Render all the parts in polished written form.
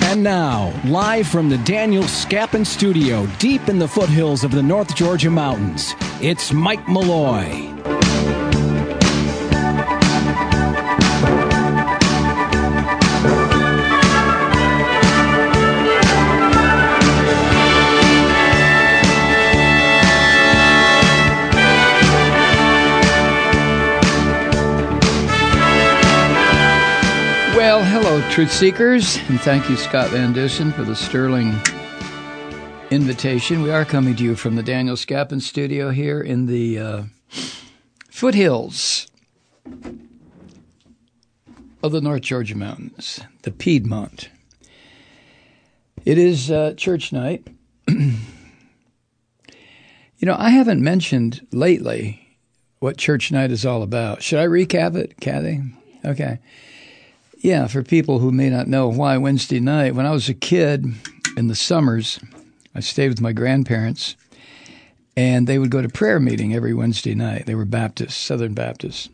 And now, live from the Daniel Scapin Studio, deep in the foothills of the North Georgia mountains, it's Mike Malloy. Well, hello, Truth Seekers, and thank you, Scott Van Dusen, for the sterling invitation. We are coming to you from the Daniel Scapin Studio here in the foothills of the North Georgia mountains, the Piedmont. It is church night. You know, I haven't mentioned lately what church night is all about. Should I recap it, Kathy? Okay. Yeah, for people who may not know why Wednesday night, when I was a kid in the summers, I stayed with my grandparents, and they would go to prayer meeting every Wednesday night. They were Baptists, Southern Baptists.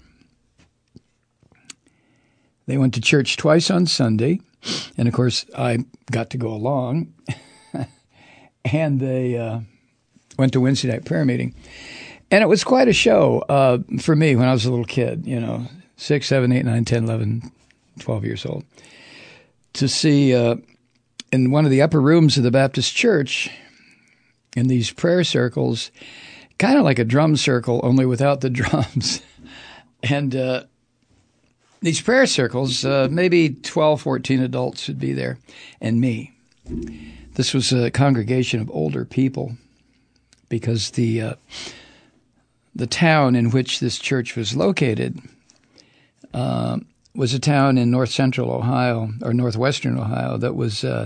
They went to church twice on Sunday, and of course, I got to go along, and they went to Wednesday night prayer meeting. And it was quite a show for me when I was a little kid, 6, 7, 8, 9, 10, 11, 12 years old, to see in one of the upper rooms of the Baptist church in these prayer circles, kind of like a drum circle, only without the drums. And these prayer circles, maybe 12, 14 adults would be there, and me. This was a congregation of older people because the town in which this church was located was a town in north central Ohio or northwestern Ohio that was had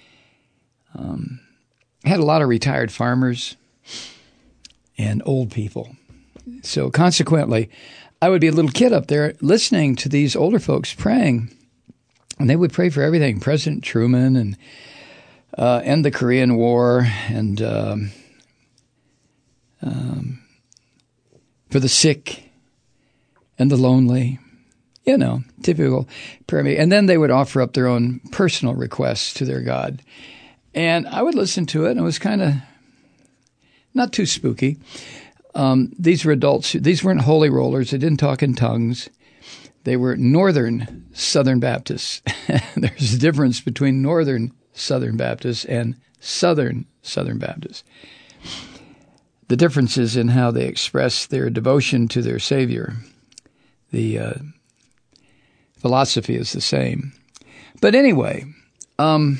a lot of retired farmers and old people. So consequently, I would be a little kid up there listening to these older folks praying, and they would pray for everything: President Truman and end the Korean War, and for the sick and the lonely. Typical prayer meeting. And then they would offer up their own personal requests to their God. And I would listen to it, and it was kind of not too spooky. These were adults. These weren't holy rollers. They didn't talk in tongues. They were Northern Southern Baptists. There's a difference between Northern Southern Baptists and Southern Southern Baptists. The difference is in how they express their devotion to their Savior. The philosophy is the same. But anyway, I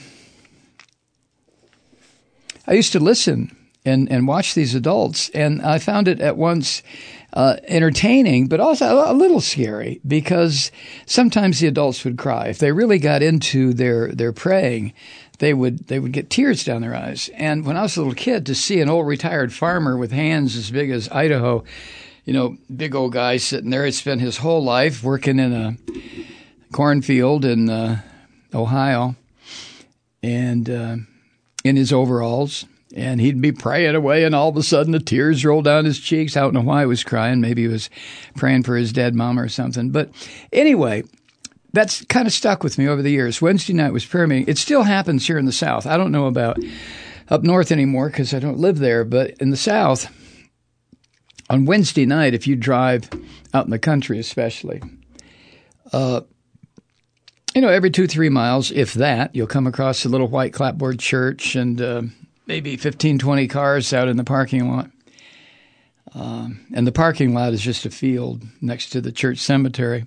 used to listen and watch these adults, and I found it at once entertaining, but also a little scary, because sometimes the adults would cry. If they really got into their praying, they would get tears down their eyes. And when I was a little kid, to see an old retired farmer with hands as big as Idaho, big old guy sitting there, had spent his whole life working in a cornfield in Ohio, and in his overalls, and he'd be praying away, and all of a sudden the tears rolled down his cheeks. I don't know why he was crying. Maybe he was praying for his dead mom or something. But anyway, that's kind of stuck with me over the years. Wednesday night was prayer meeting. It still happens here in the South. I don't know about up north anymore because I don't live there, but in the South, on Wednesday night, if you drive out in the country especially, every 2-3 miles, if that, you'll come across a little white clapboard church and maybe 15, 20 cars out in the parking lot. And the parking lot is just a field next to the church cemetery.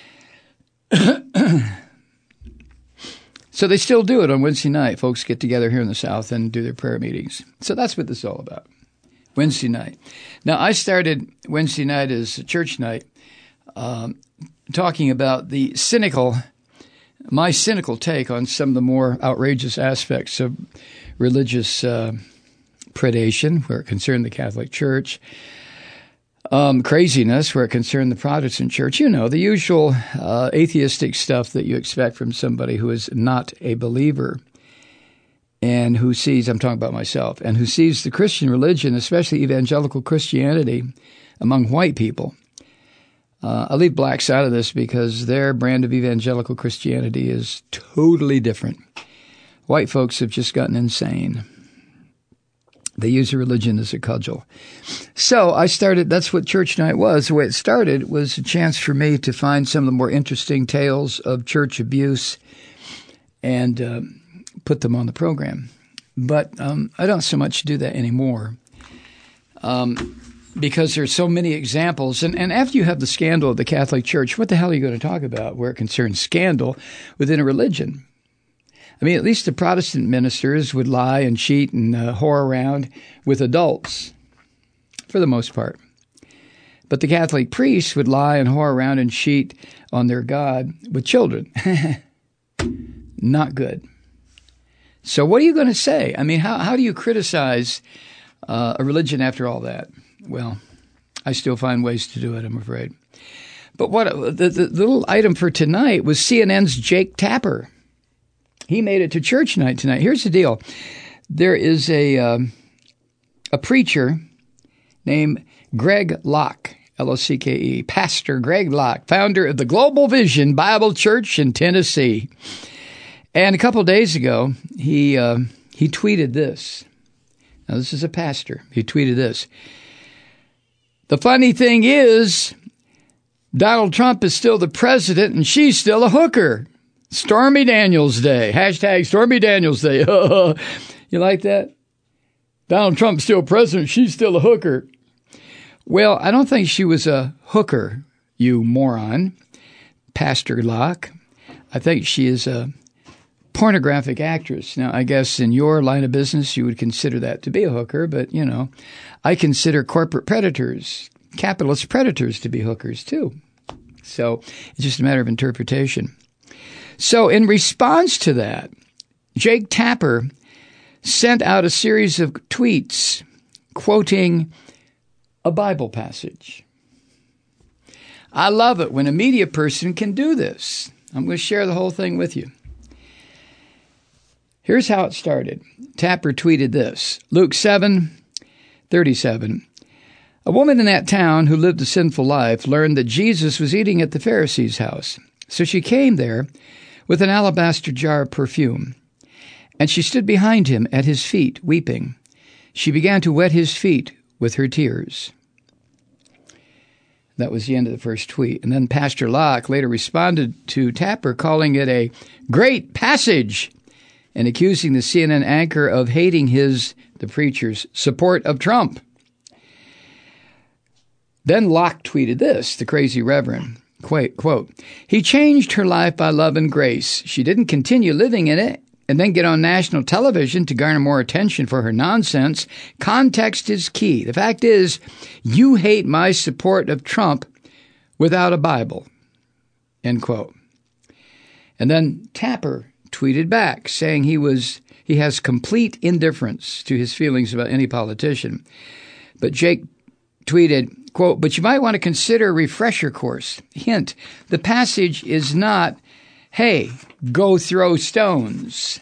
So they still do it on Wednesday night. Folks get together here in the South and do their prayer meetings. So that's what this is all about, Wednesday night. Now, I started Wednesday night as a church night talking about my cynical take on some of the more outrageous aspects of religious predation, where it concerned the Catholic Church, craziness, where it concerned the Protestant Church, the usual atheistic stuff that you expect from somebody who is not a believer and who sees, I'm talking about myself, and who sees the Christian religion, especially evangelical Christianity, among white people. I leave blacks out of this because their brand of evangelical Christianity is totally different. White folks have just gotten insane. They use a religion as a cudgel. So I started, that's what church night was. The way it started was a chance for me to find some of the more interesting tales of church abuse and put them on the program. But I don't so much do that anymore because there's so many examples. And after you have the scandal of the Catholic Church, what the hell are you going to talk about where it concerns scandal within a religion? I mean, at least the Protestant ministers would lie and cheat and whore around with adults, for the most part. But the Catholic priests would lie and whore around and cheat on their God with children. Not good. So what are you going to say? I mean, how do you criticize a religion after all that? Well, I still find ways to do it, I'm afraid. But what the little item for tonight was CNN's Jake Tapper. He made it to church night tonight. Here's the deal. There is a preacher named Greg Locke, L-O-C-K-E, Pastor Greg Locke, founder of the Global Vision Bible Church in Tennessee. And a couple of days ago, he tweeted this. Now, this is a pastor. He tweeted this. The funny thing is, Donald Trump is still the president and she's still a hooker. Stormy Daniels Day. Hashtag Stormy Daniels Day. You like that? Donald Trump's still president. She's still a hooker. Well, I don't think she was a hooker, you moron, Pastor Locke. I think she is a pornographic actress. Now, I guess in your line of business, you would consider that to be a hooker, but, you know, I consider corporate predators, capitalist predators to be hookers, too. So it's just a matter of interpretation. So in response to that, Jake Tapper sent out a series of tweets quoting a Bible passage. I love it when a media person can do this. I'm going to share the whole thing with you. Here's how it started. Tapper tweeted this, Luke 7:37. A woman in that town who lived a sinful life learned that Jesus was eating at the Pharisee's house. So she came there with an alabaster jar of perfume, and she stood behind him at his feet, weeping. She began to wet his feet with her tears. That was the end of the first tweet. And then Pastor Locke later responded to Tapper, calling it a great passage and accusing the CNN anchor of hating the preacher's, support of Trump. Then Locke tweeted this, the crazy reverend. Quote, he changed her life by love and grace. She didn't continue living in it and then get on national television to garner more attention for her nonsense. Context is key. The fact is, you hate my support of Trump without a Bible. End quote. And then Tapper tweeted back saying he has complete indifference to his feelings about any politician. But Jake tweeted, quote, but you might want to consider a refresher course. Hint, the passage is not, hey, go throw stones.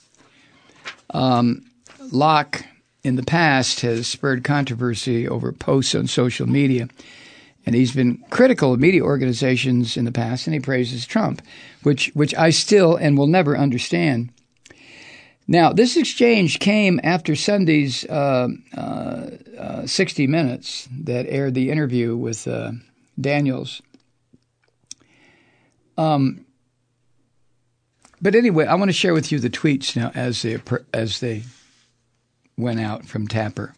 Locke, in the past, has spurred controversy over posts on social media. And he's been critical of media organizations in the past, and he praises Trump, which I still and will never understand. Now, this exchange came after Sunday's 60 Minutes that aired the interview with Daniels. But anyway, I want to share with you the tweets now as they went out from Tapper.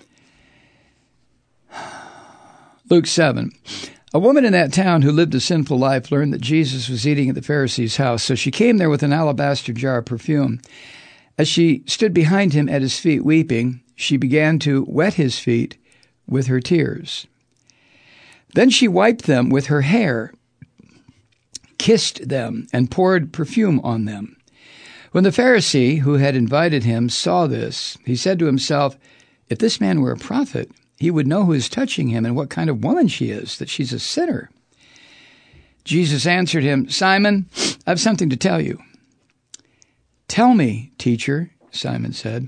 Luke 7. A woman in that town who lived a sinful life learned that Jesus was eating at the Pharisee's house, so she came there with an alabaster jar of perfume. As she stood behind him at his feet weeping, she began to wet his feet with her tears. Then she wiped them with her hair, kissed them, and poured perfume on them. When the Pharisee who had invited him saw this, he said to himself, if this man were a prophet, he would know who is touching him and what kind of woman she is, that she's a sinner. Jesus answered him, Simon, I have something to tell you. Tell me, teacher, Simon said.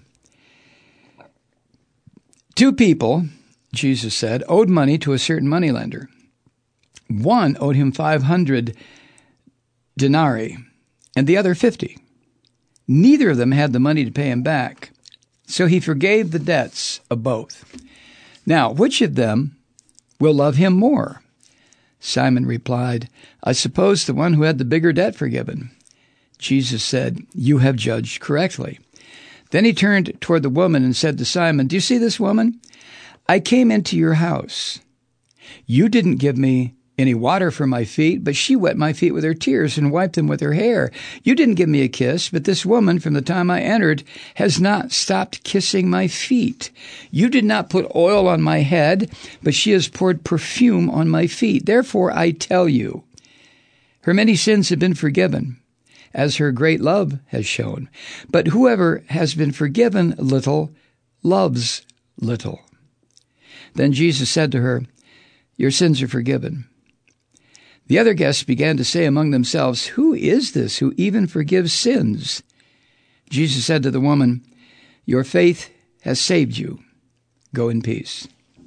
2 people, Jesus said, owed money to a certain moneylender. One owed him 500 denarii, and the other 50. Neither of them had the money to pay him back, so he forgave the debts of both. Now, which of them will love him more? Simon replied, I suppose the one who had the bigger debt forgiven. Jesus said, You have judged correctly. Then he turned toward the woman and said to Simon, Do you see this woman? I came into your house. You didn't give me any water for my feet, but she wet my feet with her tears and wiped them with her hair. You didn't give me a kiss, but this woman, from the time I entered, has not stopped kissing my feet. You did not put oil on my head, but she has poured perfume on my feet. Therefore, I tell you, her many sins have been forgiven, as her great love has shown. But whoever has been forgiven little loves little. Then Jesus said to her, Your sins are forgiven. The other guests began to say among themselves, Who is this who even forgives sins? Jesus said to the woman, Your faith has saved you. Go in peace.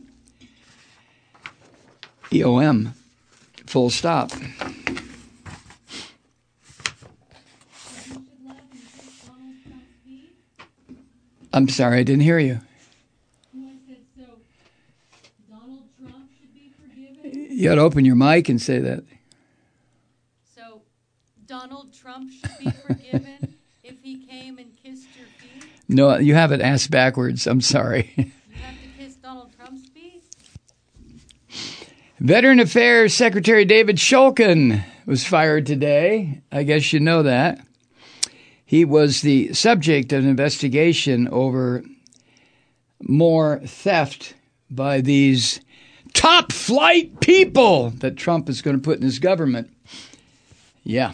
EOM, full stop. I'm sorry, I didn't hear you. You ought to open your mic and say that. So, Donald Trump should be forgiven if he came and kissed your feet? No, you have it asked backwards. I'm sorry. You have to kiss Donald Trump's feet? Veteran Affairs Secretary David Shulkin was fired today. I guess you know that. He was the subject of an investigation over more theft by these top flight people that Trump is going to put in his government. Yeah.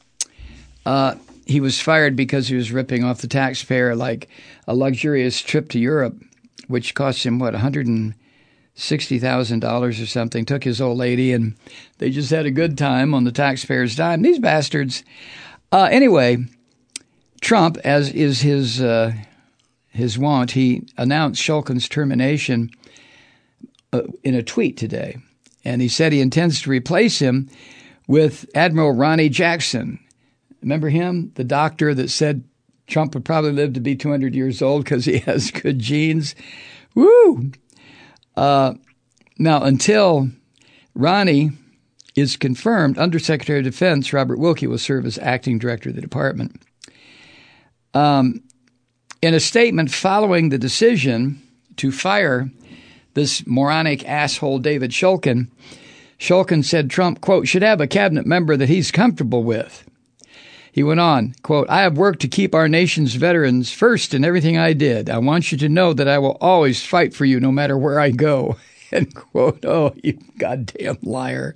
He was fired because he was ripping off the taxpayer like a luxurious trip to Europe, which cost him, $160,000 or something. Took his old lady, and they just had a good time on the taxpayer's dime. These bastards. Anyway, Trump, as is his wont, he announced Shulkin's termination in a tweet today. And he said he intends to replace him with Admiral Ronnie Jackson. Remember him? The doctor that said Trump would probably live to be 200 years old because he has good genes. Woo! Now, until Ronnie is confirmed, Undersecretary of Defense Robert Wilkie will serve as acting director of the department. In a statement following the decision to fire this moronic asshole David Shulkin, Shulkin said Trump, quote, should have a cabinet member that he's comfortable with. He went on, quote, I have worked to keep our nation's veterans first in everything I did. I want you to know that I will always fight for you no matter where I go. End quote. Oh, you goddamn liar.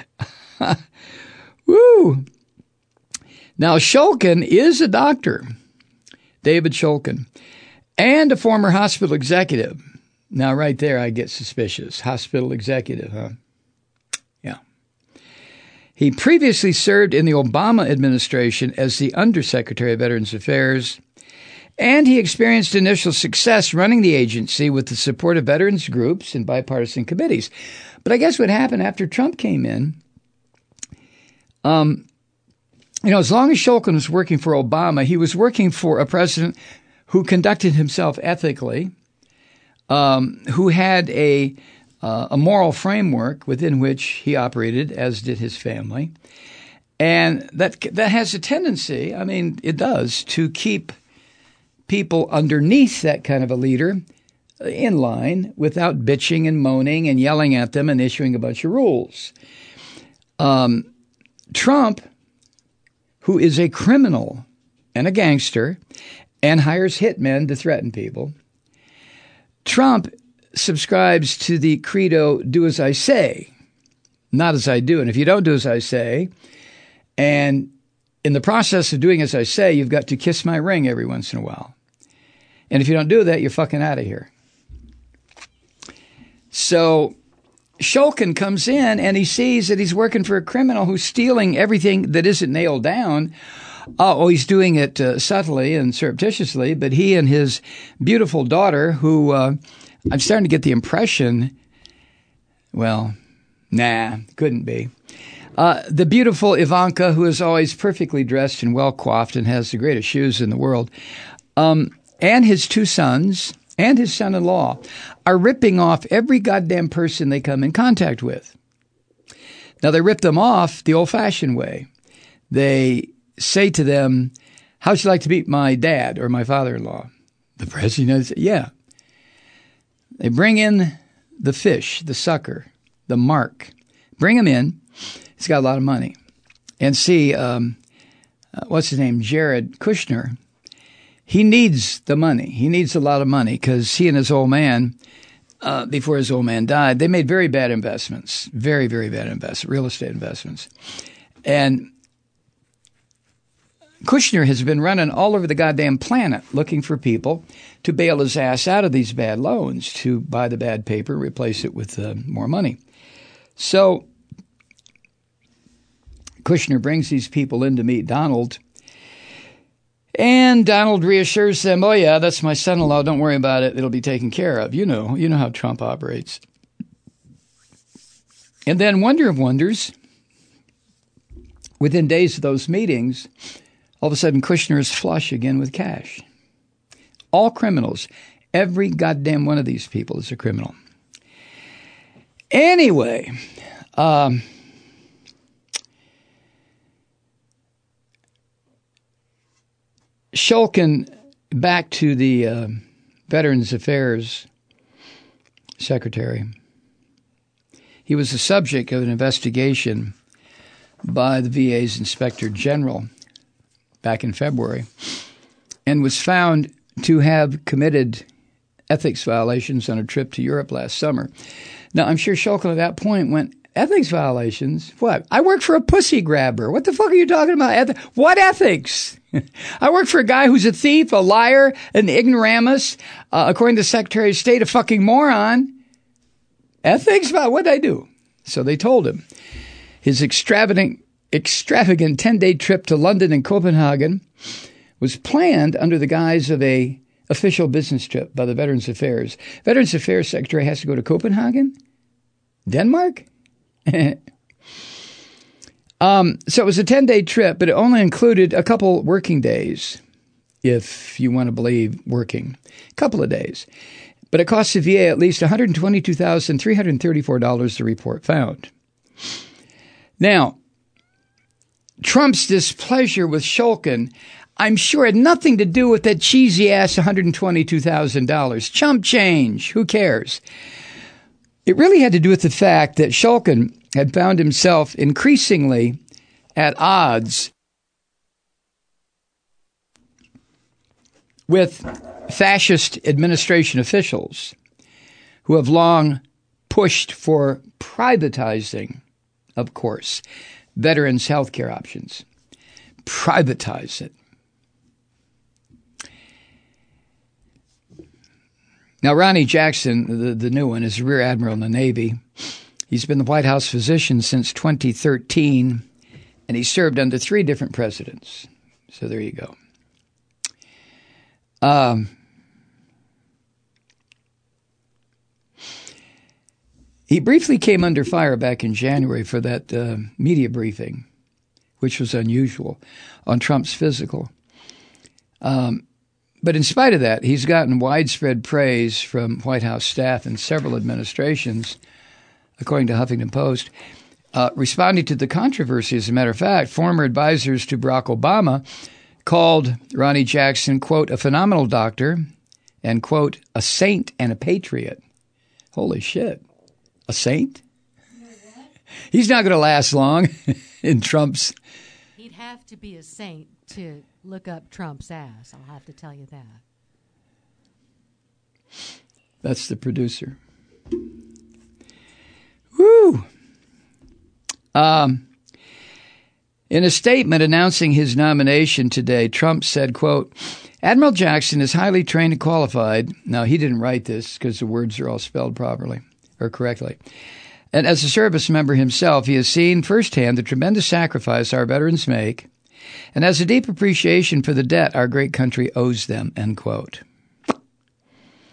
Woo. Now, Shulkin is a doctor, David Shulkin, and a former hospital executive. Now, right there, I get suspicious. Hospital executive, huh? Yeah. He previously served in the Obama administration as the Undersecretary of Veterans Affairs, and he experienced initial success running the agency with the support of veterans groups and bipartisan committees. But I guess what happened after Trump came in, as long as Shulkin was working for Obama, he was working for a president who conducted himself ethically, who had a moral framework within which he operated, as did his family. And that has a tendency, it does, to keep people underneath that kind of a leader in line without bitching and moaning and yelling at them and issuing a bunch of rules. Trump, who is a criminal and a gangster and hires hitmen to threaten people, Trump subscribes to the credo, do as I say, not as I do. And if you don't do as I say, and in the process of doing as I say, you've got to kiss my ring every once in a while. And if you don't do that, you're fucking out of here. So Shulkin comes in and he sees that he's working for a criminal who's stealing everything that isn't nailed down. He's doing it subtly and surreptitiously, but he and his beautiful daughter, who I'm starting to get the impression, couldn't be. The beautiful Ivanka, who is always perfectly dressed and well coiffed and has the greatest shoes in the world, and his two sons and his son-in-law are ripping off every goddamn person they come in contact with. Now, they rip them off the old-fashioned way. They say to them, how'd you like to meet my dad or my father-in-law? The president says, yeah. They bring in the fish, the sucker, the mark. Bring him in. He's got a lot of money. And see, what's his name? Jared Kushner. He needs the money. He needs a lot of money because he and his old man, before his old man died, they made very bad investments. Very, very bad investments, real estate investments. And Kushner has been running all over the goddamn planet looking for people to bail his ass out of these bad loans, to buy the bad paper, replace it with more money. So Kushner brings these people in to meet Donald, and Donald reassures them, oh, yeah, that's my son-in-law. Don't worry about it. It'll be taken care of. You know how Trump operates. And then, wonder of wonders, within days of those meetings, all of a sudden, Kushner is flush again with cash. All criminals. Every goddamn one of these people is a criminal. Anyway, Shulkin, back to the Veterans Affairs Secretary. He was the subject of an investigation by the VA's Inspector General back in February, and was found to have committed ethics violations on a trip to Europe last summer. Now, I'm sure Shulkin at that point went, ethics violations? What? I work for a pussy grabber. What the fuck are you talking about? What ethics? I work for a guy who's a thief, a liar, an ignoramus, according to the Secretary of State, a fucking moron. Ethics? What did I do? So they told him. His extravagant 10-day trip to London and Copenhagen was planned under the guise of a official business trip by the Veterans Affairs. Veterans Affairs Secretary has to go to Copenhagen? Denmark? So it was a 10-day trip, but it only included a couple working days, if you want to believe working. A couple of days. But it cost the VA at least $122,334, the report found. Now, Trump's displeasure with Shulkin, I'm sure, had nothing to do with that cheesy-ass $122,000. Chump change. Who cares? It really had to do with the fact that Shulkin had found himself increasingly at odds with fascist administration officials who have long pushed for privatizing, of course, veterans' health care options. Privatize it. Now, Ronnie Jackson, the new one, is a Rear Admiral in the Navy. He's been the White House physician since 2013, and he served under 3 different presidents. So there you go. He briefly came under fire back in January for that media briefing, which was unusual, on Trump's physical. But in spite of that, he's gotten widespread praise from White House staff and several administrations, according to Huffington Post. Responding to the controversy, as a matter of fact, former advisors to Barack Obama called Ronnie Jackson, quote, a phenomenal doctor, and, quote, a saint and a patriot. Holy shit. A saint? You know what? He's not going to last long in Trump's. He'd have to be a saint to look up Trump's ass. I'll have to tell you that. That's the producer. Woo! In a statement announcing his nomination today, Trump said, quote, Admiral Jackson is highly trained and qualified. Now, he didn't write this because the words are all spelled properly or correctly. And as a service member himself, he has seen firsthand the tremendous sacrifice our veterans make and has a deep appreciation for the debt our great country owes them, end quote.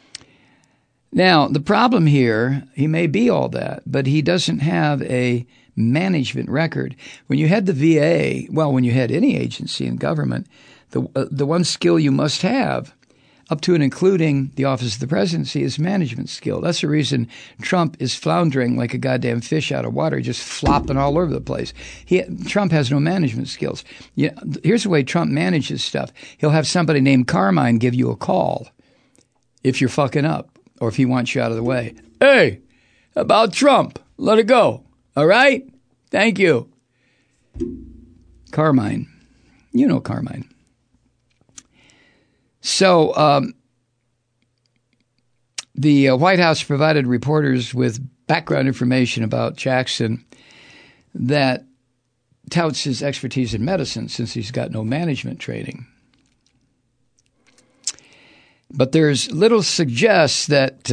Now, the problem here, he may be all that, but he doesn't have a management record. When you had the VA, well, when you had any agency in government, the one skill you must have, up to and including the office of the presidency, is management skill. That's the reason Trump is floundering like a goddamn fish out of water, just flopping all over the place. Trump has no management skills. Here's the way Trump manages stuff. He'll have somebody named Carmine give you a call if you're fucking up or if he wants you out of the way. Hey, about Trump, let it go. All right? Thank you. Carmine. You know Carmine. So the White House provided reporters with background information about Jackson that touts his expertise in medicine since he's got no management training. But there's little suggests that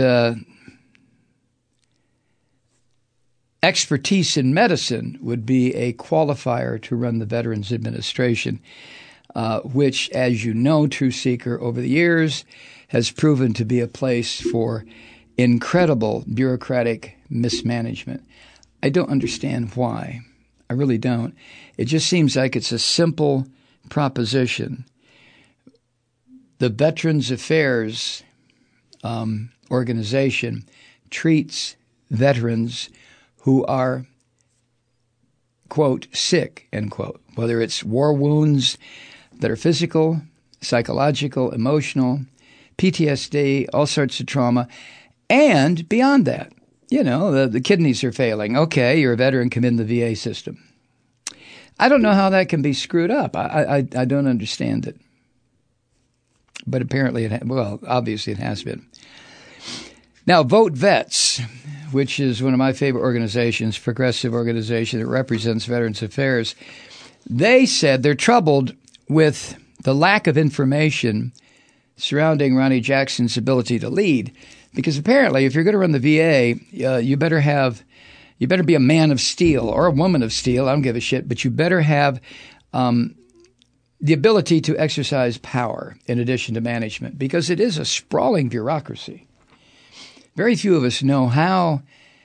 expertise in medicine would be a qualifier to run the Veterans Administration, which, as you know, True Seeker, over the years has proven to be a place for incredible bureaucratic mismanagement. I don't understand why. I really don't. It just seems like it's a simple proposition. The Veterans Affairs organization treats veterans who are, quote, sick, end quote, whether it's war wounds that are physical, psychological, emotional, PTSD, all sorts of trauma, and beyond that. You know, the kidneys are failing. Okay, you're a veteran, come in the VA system. I don't know how that can be screwed up. I don't understand it. But apparently, obviously it has been. Now, Vote Vets, which is one of my favorite organizations, progressive organization that represents Veterans Affairs, they said they're troubled with the lack of information surrounding Ronny Jackson's ability to lead. Because apparently, if you're going to run the VA, you better be a man of steel or a woman of steel. I don't give a shit, but you better have the ability to exercise power in addition to management, because it is a sprawling bureaucracy. Very few of us know how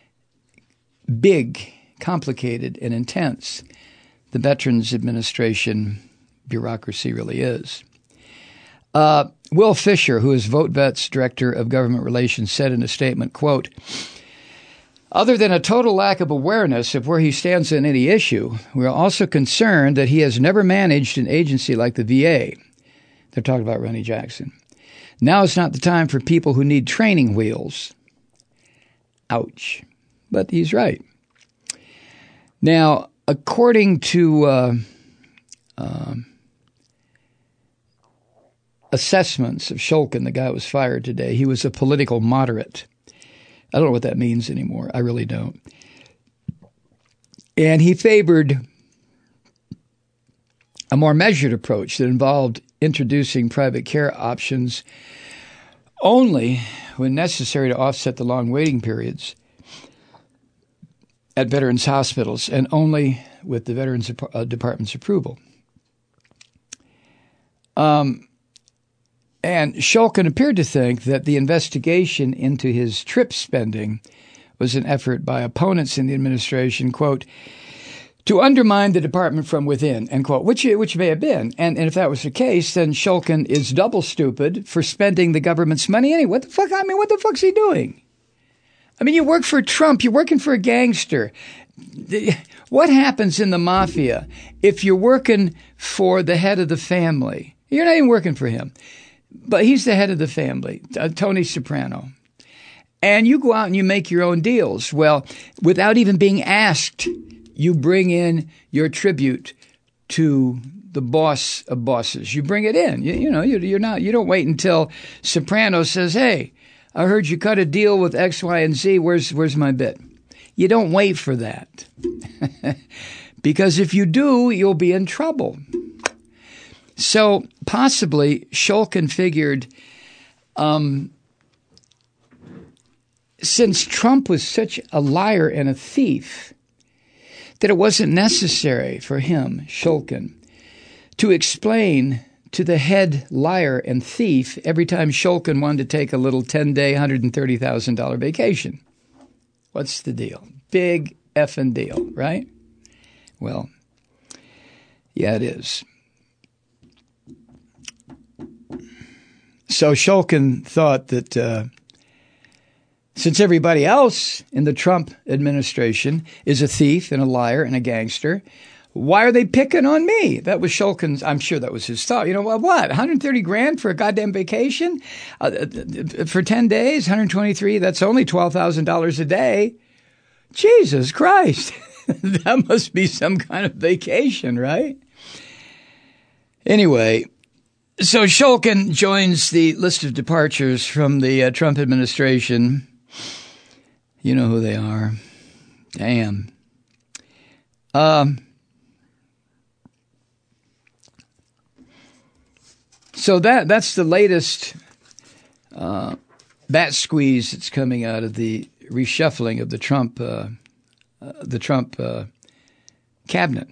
big, complicated, and intense the Veterans Administration bureaucracy really is. Will Fisher, who is Vote Vets Director of Government Relations, said in a statement, quote, "Other than a total lack of awareness of where he stands on any issue, we are also concerned that he has never managed an agency like the VA." They're talking about Ronny Jackson. "Now is not the time for people who need training wheels." Ouch. But he's right. Now, according to assessments of Shulkin, the guy who was fired today, he was a political moderate. I don't know what that means anymore. I really don't. And he favored a more measured approach that involved introducing private care options only when necessary to offset the long waiting periods at veterans' hospitals, and only with the Veterans Department's approval. And Shulkin appeared to think that the investigation into his trip spending was an effort by opponents in the administration, quote, to undermine the department from within, end quote, which may have been. And if that was the case, then Shulkin is double stupid for spending the government's money anyway. What the fuck? I mean, what the fuck's he doing? I mean, you work for Trump. You're working for a gangster. What happens in the mafia if you're working for the head of the family? You're not even working for him. But he's the head of the family, Tony Soprano. And you go out and you make your own deals. Well, without even being asked, you bring in your tribute to the boss of bosses. You bring it in. You don't wait until Soprano says, "Hey, I heard you cut a deal with X, Y, and Z. Where's my bit?" You don't wait for that. Because if you do, you'll be in trouble. So possibly Shulkin figured, since Trump was such a liar and a thief, that it wasn't necessary for him, Shulkin, to explain to the head liar and thief every time Shulkin wanted to take a little 10-day, $130,000 vacation. What's the deal? Big effing deal, right? Well, yeah, it is. So Shulkin thought that since everybody else in the Trump administration is a thief and a liar and a gangster, why are they picking on me? That was Shulkin's, I'm sure that was his thought. You know, what, 130 grand for a goddamn vacation? For 10 days, 123, that's only $12,000 a day. Jesus Christ. That must be some kind of vacation, right? Anyway, so Shulkin joins the list of departures from the Trump administration. You know who they are. Damn. So that's the latest bat squeeze that's coming out of the reshuffling of the Trump cabinet.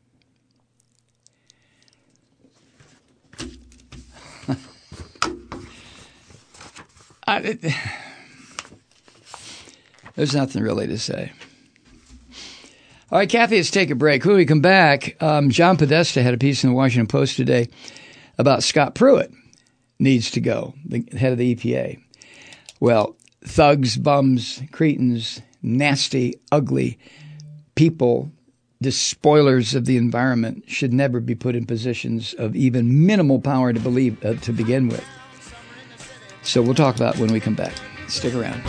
There's nothing really to say. All right, Kathy, let's take a break. When we come back, John Podesta had a piece in the Washington Post today about Scott Pruitt needs to go, the head of the EPA. Well, thugs, bums, cretins, nasty, ugly people, despoilers of the environment should never be put in positions of even minimal power to begin with. So we'll talk about it when we come back. Stick around.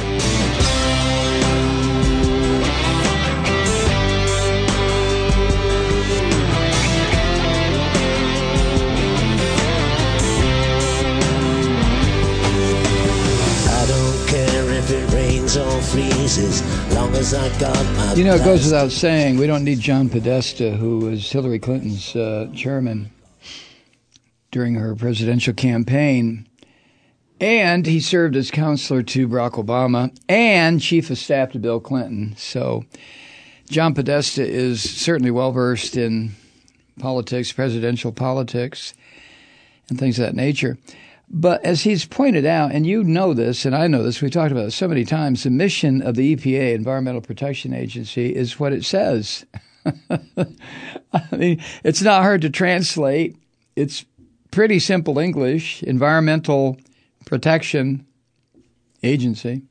Freezes, long as I got my You know, it goes without saying, we don't need John Podesta, who was Hillary Clinton's chairman during her presidential campaign. And he served as counselor to Barack Obama and chief of staff to Bill Clinton. So John Podesta is certainly well-versed in politics, presidential politics, and things of that nature. But as he's pointed out, and you know this, and I know this, we talked about it so many times, the mission of the EPA, Environmental Protection Agency, is what it says. I mean, it's not hard to translate. It's pretty simple English, Environmental Protection Agency.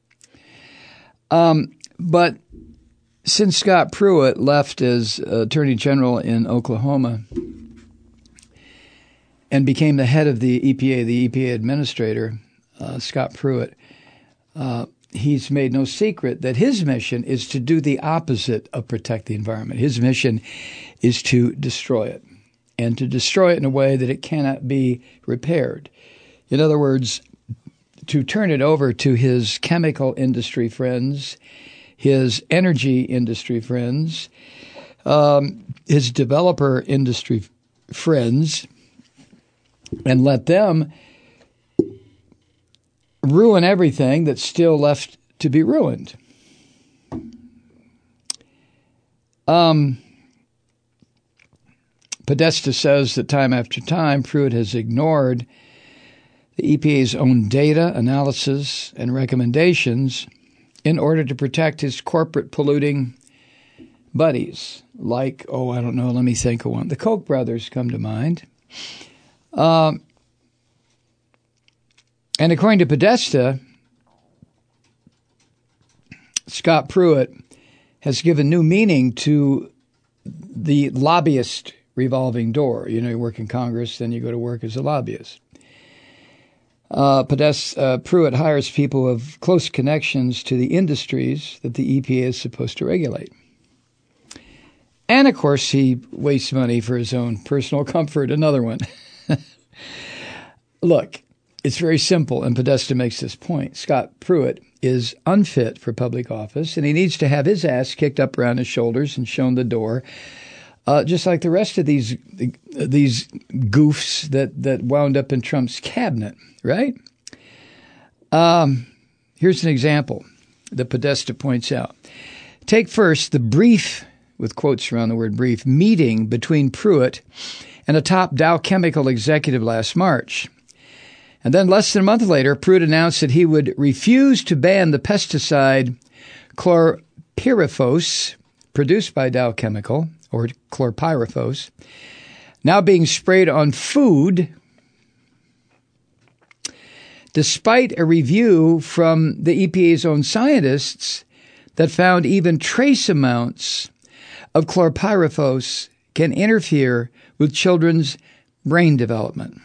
But since Scott Pruitt left as Attorney General in Oklahoma and became the head of the EPA administrator, Scott Pruitt, he's made no secret that his mission is to do the opposite of protect the environment. His mission is to destroy it, and to destroy it in a way that it cannot be repaired. In other words, to turn it over to his chemical industry friends, his energy industry friends, his developer industry friends, and let them ruin everything that's still left to be ruined. Podesta says that time after time, Pruitt has ignored the EPA's own data, analysis, and recommendations in order to protect his corporate polluting buddies. Like, I don't know, let me think of one. The Koch brothers come to mind. And according to Podesta, Scott Pruitt has given new meaning to the lobbyist revolving door. You know, you work in Congress, then you go to work as a lobbyist. Pruitt hires people who have close connections to the industries that the EPA is supposed to regulate. And, of course, he wastes money for his own personal comfort, another one. Look, it's very simple, and Podesta makes this point. Scott Pruitt is unfit for public office, and he needs to have his ass kicked up around his shoulders and shown the door, just like the rest of these goofs that wound up in Trump's cabinet, right? Here's an example that Podesta points out. Take first the brief, with quotes around the word brief, meeting between Pruitt and a top Dow Chemical executive last March. And then less than a month later, Pruitt announced that he would refuse to ban the pesticide chlorpyrifos, produced by Dow Chemical, or chlorpyrifos, now being sprayed on food, despite a review from the EPA's own scientists that found even trace amounts of chlorpyrifos can interfere with children's brain development.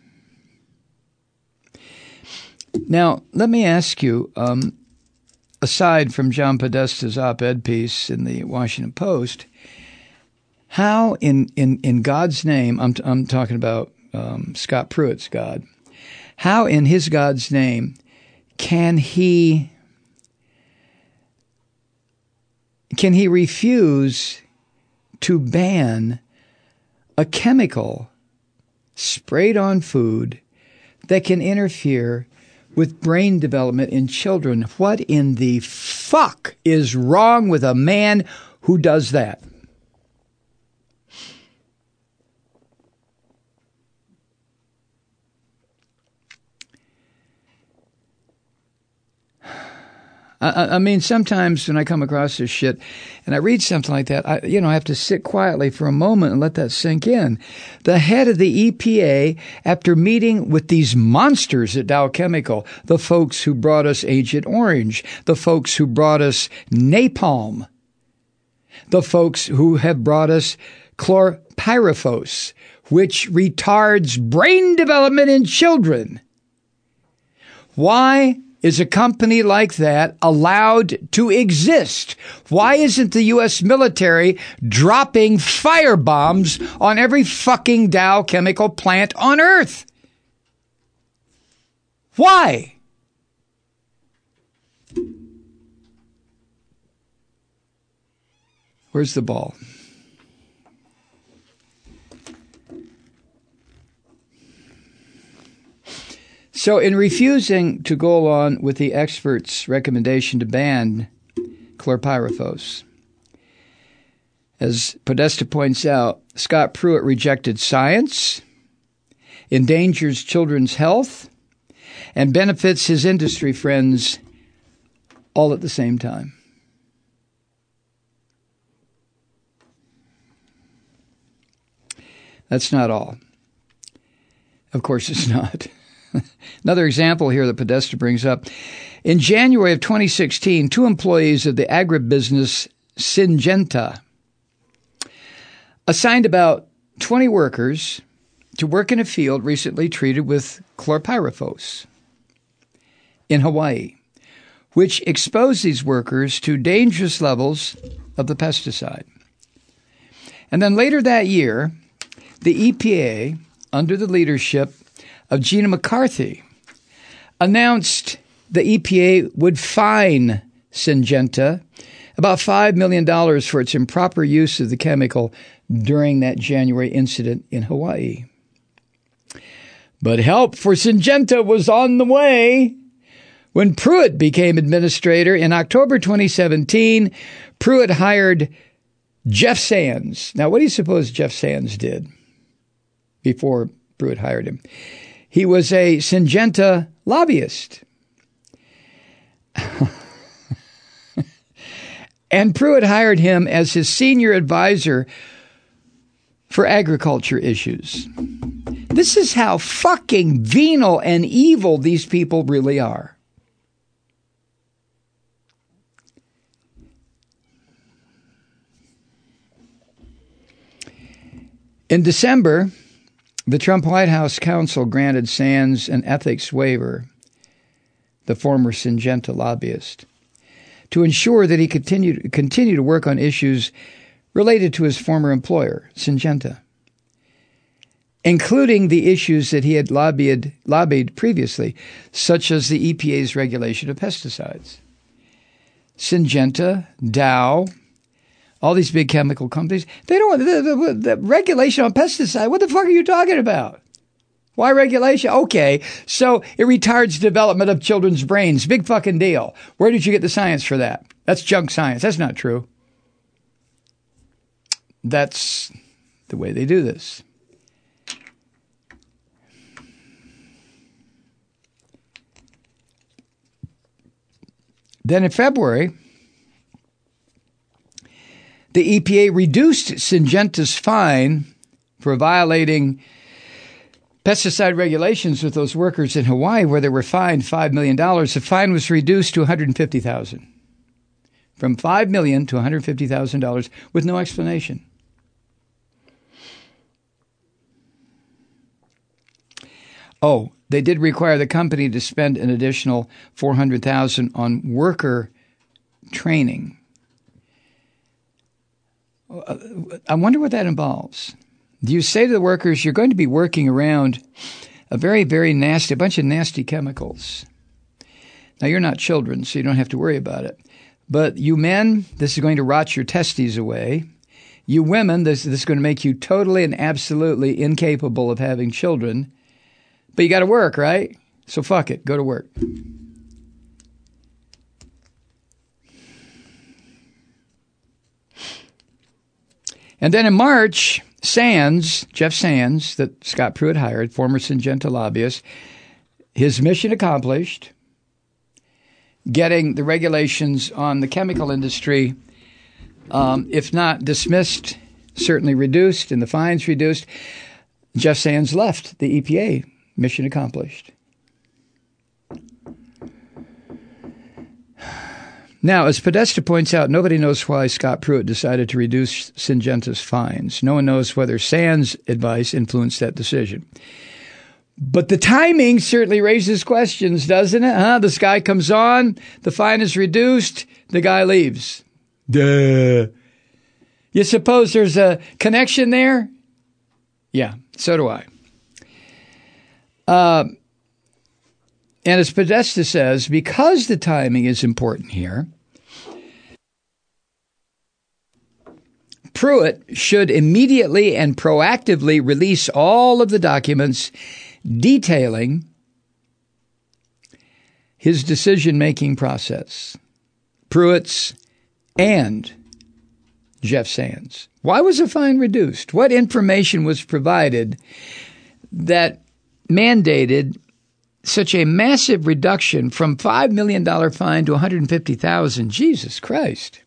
Now, let me ask you, aside from John Podesta's op-ed piece in the Washington Post, how in God's name, I'm talking about Scott Pruitt's God, how in his God's name can he refuse to ban a chemical sprayed on food that can interfere with brain development in children? What in the fuck is wrong with a man who does that? I mean, sometimes when I come across this shit and I read something like that, I have to sit quietly for a moment and let that sink in. The head of the EPA, after meeting with these monsters at Dow Chemical, the folks who brought us Agent Orange, the folks who brought us napalm, the folks who have brought us chlorpyrifos, which retards brain development in children. Why is a company like that allowed to exist? Why isn't the U.S. military dropping firebombs on every fucking Dow Chemical plant on Earth? Why? Where's the ball? So in refusing to go along with the experts' recommendation to ban chlorpyrifos, as Podesta points out, Scott Pruitt rejected science, endangers children's health, and benefits his industry friends all at the same time. That's not all. Of course it's not. Another example here that Podesta brings up. In January of 2016, 2 employees of the agribusiness Syngenta assigned about 20 workers to work in a field recently treated with chlorpyrifos in Hawaii, which exposed these workers to dangerous levels of the pesticide. And then later that year, the EPA, under the leadership of Gina McCarthy, announced the EPA would fine Syngenta about $5 million for its improper use of the chemical during that January incident in Hawaii. But help for Syngenta was on the way. When Pruitt became administrator in October 2017, Pruitt hired Jeff Sands. Now, what do you suppose Jeff Sands did before Pruitt hired him? He was a Syngenta lobbyist. And Pruitt hired him as his senior advisor for agriculture issues. This is how fucking venal and evil these people really are. In December, the Trump White House counsel granted Sands an ethics waiver, the former Syngenta lobbyist, to ensure that he continue to work on issues related to his former employer, Syngenta, including the issues that he had lobbied previously, such as the EPA's regulation of pesticides. Syngenta, Dow, all these big chemical companies, they don't want the regulation on pesticide. What the fuck are you talking about? Why regulation? Okay, so it retards development of children's brains. Big fucking deal. Where did you get the science for that? That's junk science. That's not true. That's the way they do this. Then in February, the EPA reduced Syngenta's fine for violating pesticide regulations with those workers in Hawaii, where they were fined $5 million. The fine was reduced to $150,000. From $5 million to $150,000 with no explanation. Oh, they did require the company to spend an additional $400,000 on worker training. I wonder what that involves. Do you say to the workers, you're going to be working around a very, very nasty, a bunch of nasty chemicals. Now, you're not children, so you don't have to worry about it. But you men, this is going to rot your testes away. You women, this is going to make you totally and absolutely incapable of having children. But you got to work, right? So fuck it. Go to work. And then in March, Jeff Sands, that Scott Pruitt hired, former Syngenta lobbyist, his mission accomplished, getting the regulations on the chemical industry, if not dismissed, certainly reduced, and the fines reduced. Jeff Sands left the EPA. Mission accomplished. Now, as Podesta points out, nobody knows why Scott Pruitt decided to reduce Syngenta's fines. No one knows whether Sands' advice influenced that decision. But the timing certainly raises questions, doesn't it? This guy comes on, the fine is reduced, the guy leaves. Duh. You suppose there's a connection there? Yeah, so do I. And as Podesta says, because the timing is important here, Pruitt should immediately and proactively release all of the documents detailing his decision-making process, Pruitt's and Jeff Sands. Why was the fine reduced? What information was provided that mandated such a massive reduction from $5 million fine to $150,000? Jesus Christ.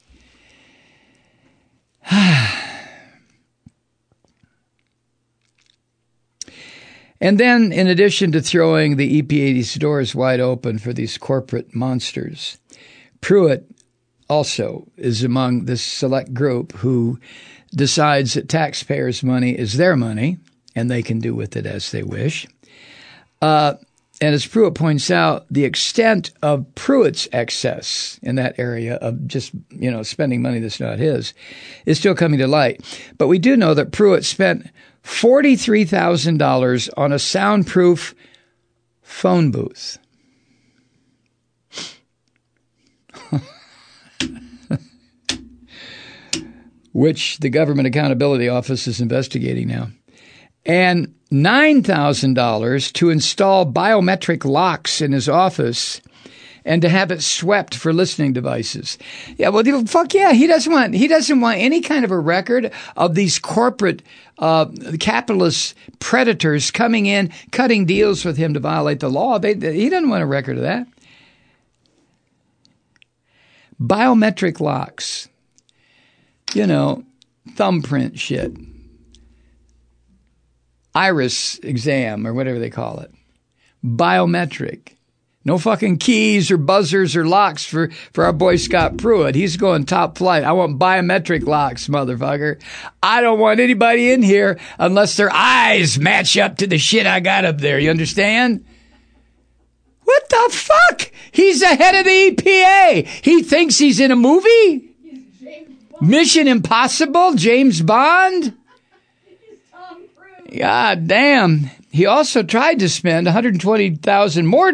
And then, in addition to throwing the EPA's doors wide open for these corporate monsters, Pruitt also is among this select group who decides that taxpayers' money is their money, and they can do with it as they wish. And as Pruitt points out, the extent of Pruitt's excess in that area of just, spending money that's not his is still coming to light. But we do know that Pruitt spent $43,000 on a soundproof phone booth. Which the Government Accountability Office is investigating now. And $9,000 to install biometric locks in his office and to have it swept for listening devices. Yeah, well, fuck yeah, he doesn't want any kind of a record of these corporate capitalist predators coming in, cutting deals with him to violate the law. He doesn't want a record of that. Biometric locks. Thumbprint shit. Iris exam or whatever they call it. Biometric. No fucking keys or buzzers or locks for our boy Scott Pruitt. He's going top flight. I want biometric locks, motherfucker. I don't want anybody in here unless their eyes match up to the shit I got up there. You understand? What the fuck? He's the head of the EPA. He thinks he's in a movie? Mission Impossible? James Bond? God damn. He also tried to spend $120,000 more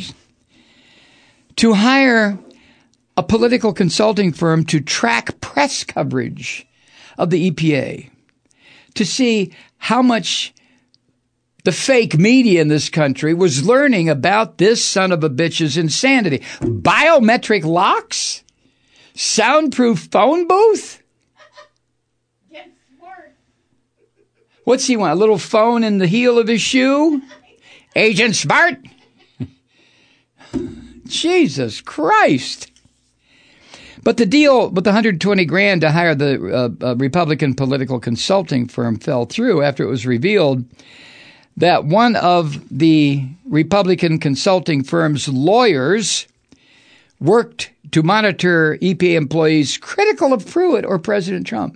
to hire a political consulting firm to track press coverage of the EPA to see how much the fake media in this country was learning about this son of a bitch's insanity. Biometric locks? Soundproof phone booth? Get smart. What's he want? A little phone in the heel of his shoe? Agent Smart? Jesus Christ. But the deal with the $120,000 to hire the Republican political consulting firm fell through after it was revealed that one of the Republican consulting firm's lawyers worked to monitor EPA employees critical of Pruitt or President Trump.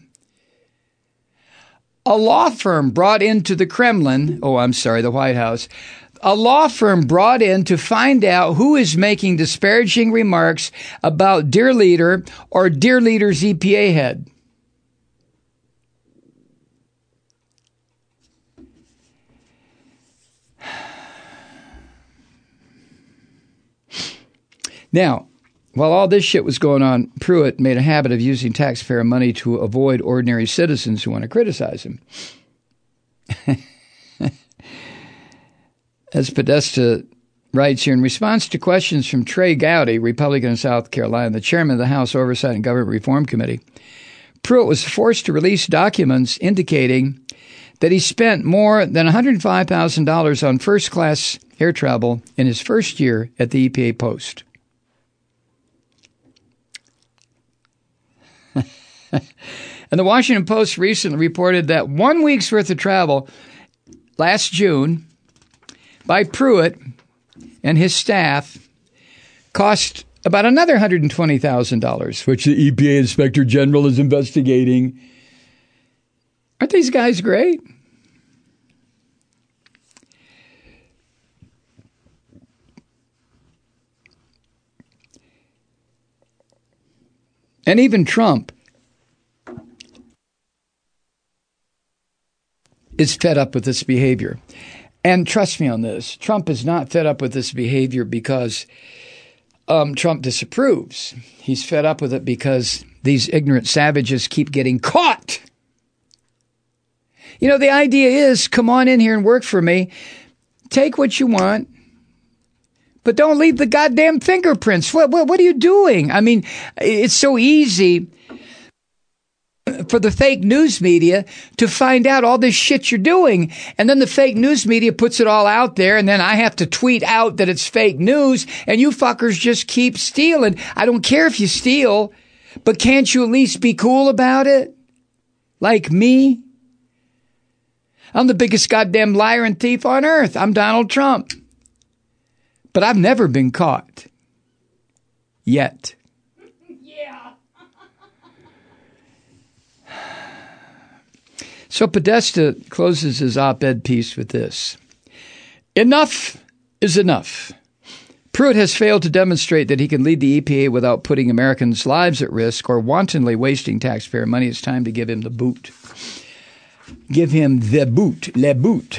A law firm brought into the the White House, a law firm brought in to find out who is making disparaging remarks about Dear Leader or Dear Leader's EPA head. Now, while all this shit was going on, Pruitt made a habit of using taxpayer money to avoid ordinary citizens who want to criticize him. As Podesta writes here, in response to questions from Trey Gowdy, Republican of South Carolina, the chairman of the House Oversight and Government Reform Committee, Pruitt was forced to release documents indicating that he spent more than $105,000 on first-class air travel in his first year at the EPA post. And the Washington Post recently reported that 1 week's worth of travel last June by Pruitt and his staff cost about another $120,000, which the EPA Inspector General is investigating. Aren't these guys great? And even Trump is fed up with this behavior. And trust me on this, Trump is not fed up with this behavior because Trump disapproves. He's fed up with it because these ignorant savages keep getting caught. You know, the idea is, come on in here and work for me. Take what you want, but don't leave the goddamn fingerprints. What are you doing? I mean, it's so easy for the fake news media to find out all this shit you're doing. And then the fake news media puts it all out there. And then I have to tweet out that it's fake news. And you fuckers just keep stealing. I don't care if you steal, but can't you at least be cool about it? Like me? I'm the biggest goddamn liar and thief on earth. I'm Donald Trump. But I've never been caught. Yet. So Podesta closes his op-ed piece with this. Enough is enough. Pruitt has failed to demonstrate that he can lead the EPA without putting Americans' lives at risk or wantonly wasting taxpayer money. It's time to give him the boot. Give him the boot, le boot.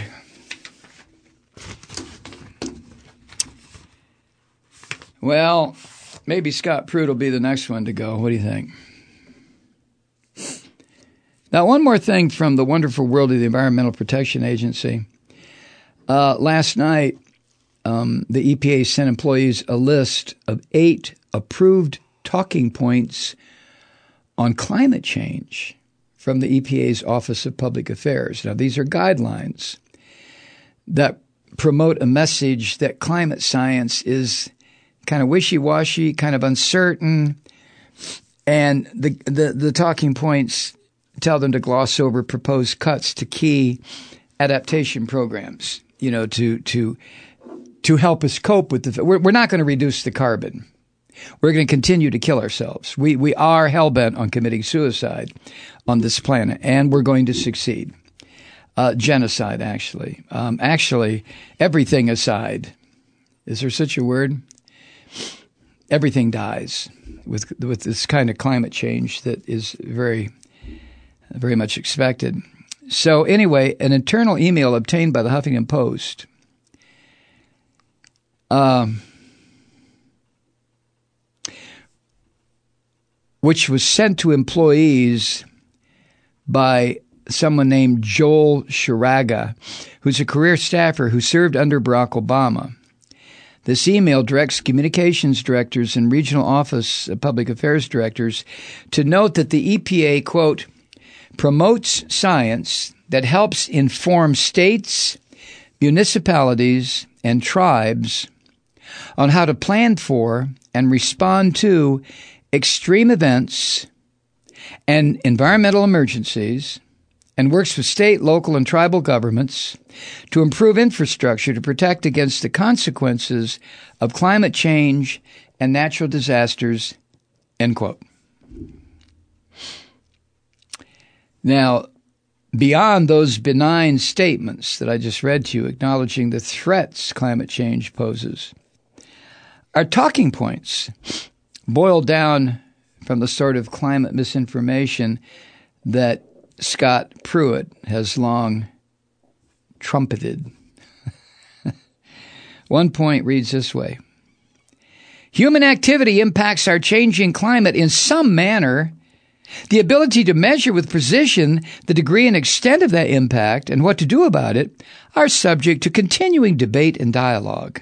Well, maybe Scott Pruitt will be the next one to go. What do you think? Now, one more thing from the wonderful world of the Environmental Protection Agency. Last night, the EPA sent employees a list of 8 approved talking points on climate change from the EPA's Office of Public Affairs. Now, these are guidelines that promote a message that climate science is kind of wishy-washy, kind of uncertain, and the talking points tell them to gloss over proposed cuts to key adaptation programs, you know, to help us cope with the. We're not going to reduce the carbon. We're going to continue to kill ourselves. We are hell-bent on committing suicide on this planet, and we're going to succeed. Genocide, actually. Actually, everything aside. Is there such a word? Everything dies with this kind of climate change that is very much expected. So anyway, an internal email obtained by the Huffington Post which was sent to employees by someone named Joel Sharaga, who's a career staffer who served under Barack Obama. This email directs communications directors and regional office public affairs directors to note that the EPA, quote, promotes science that helps inform states, municipalities, and tribes on how to plan for and respond to extreme events and environmental emergencies and works with state, local, and tribal governments to improve infrastructure to protect against the consequences of climate change and natural disasters, end quote. Now, beyond those benign statements that I just read to you, acknowledging the threats climate change poses, our talking points boil down from the sort of climate misinformation that Scott Pruitt has long trumpeted. One point reads this way: human activity impacts our changing climate in some manner. The ability to measure with precision the degree and extent of that impact and what to do about it are subject to continuing debate and dialogue.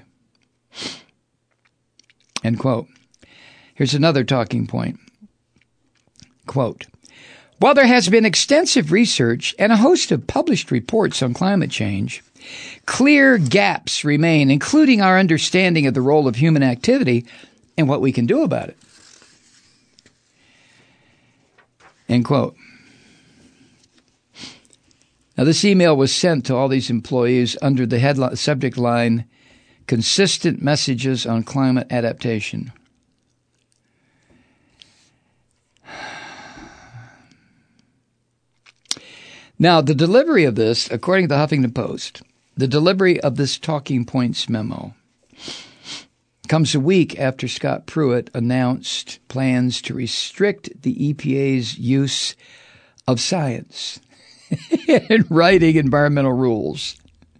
End quote. Here's another talking point. Quote, while there has been extensive research and a host of published reports on climate change, clear gaps remain, including our understanding of the role of human activity and what we can do about it. End quote. Now, this email was sent to all these employees under the subject line, Consistent Messages on Climate Adaptation. Now, the delivery of this, according to the Huffington Post, the delivery of this talking points memo comes a week after Scott Pruitt announced plans to restrict the EPA's use of science in writing environmental rules.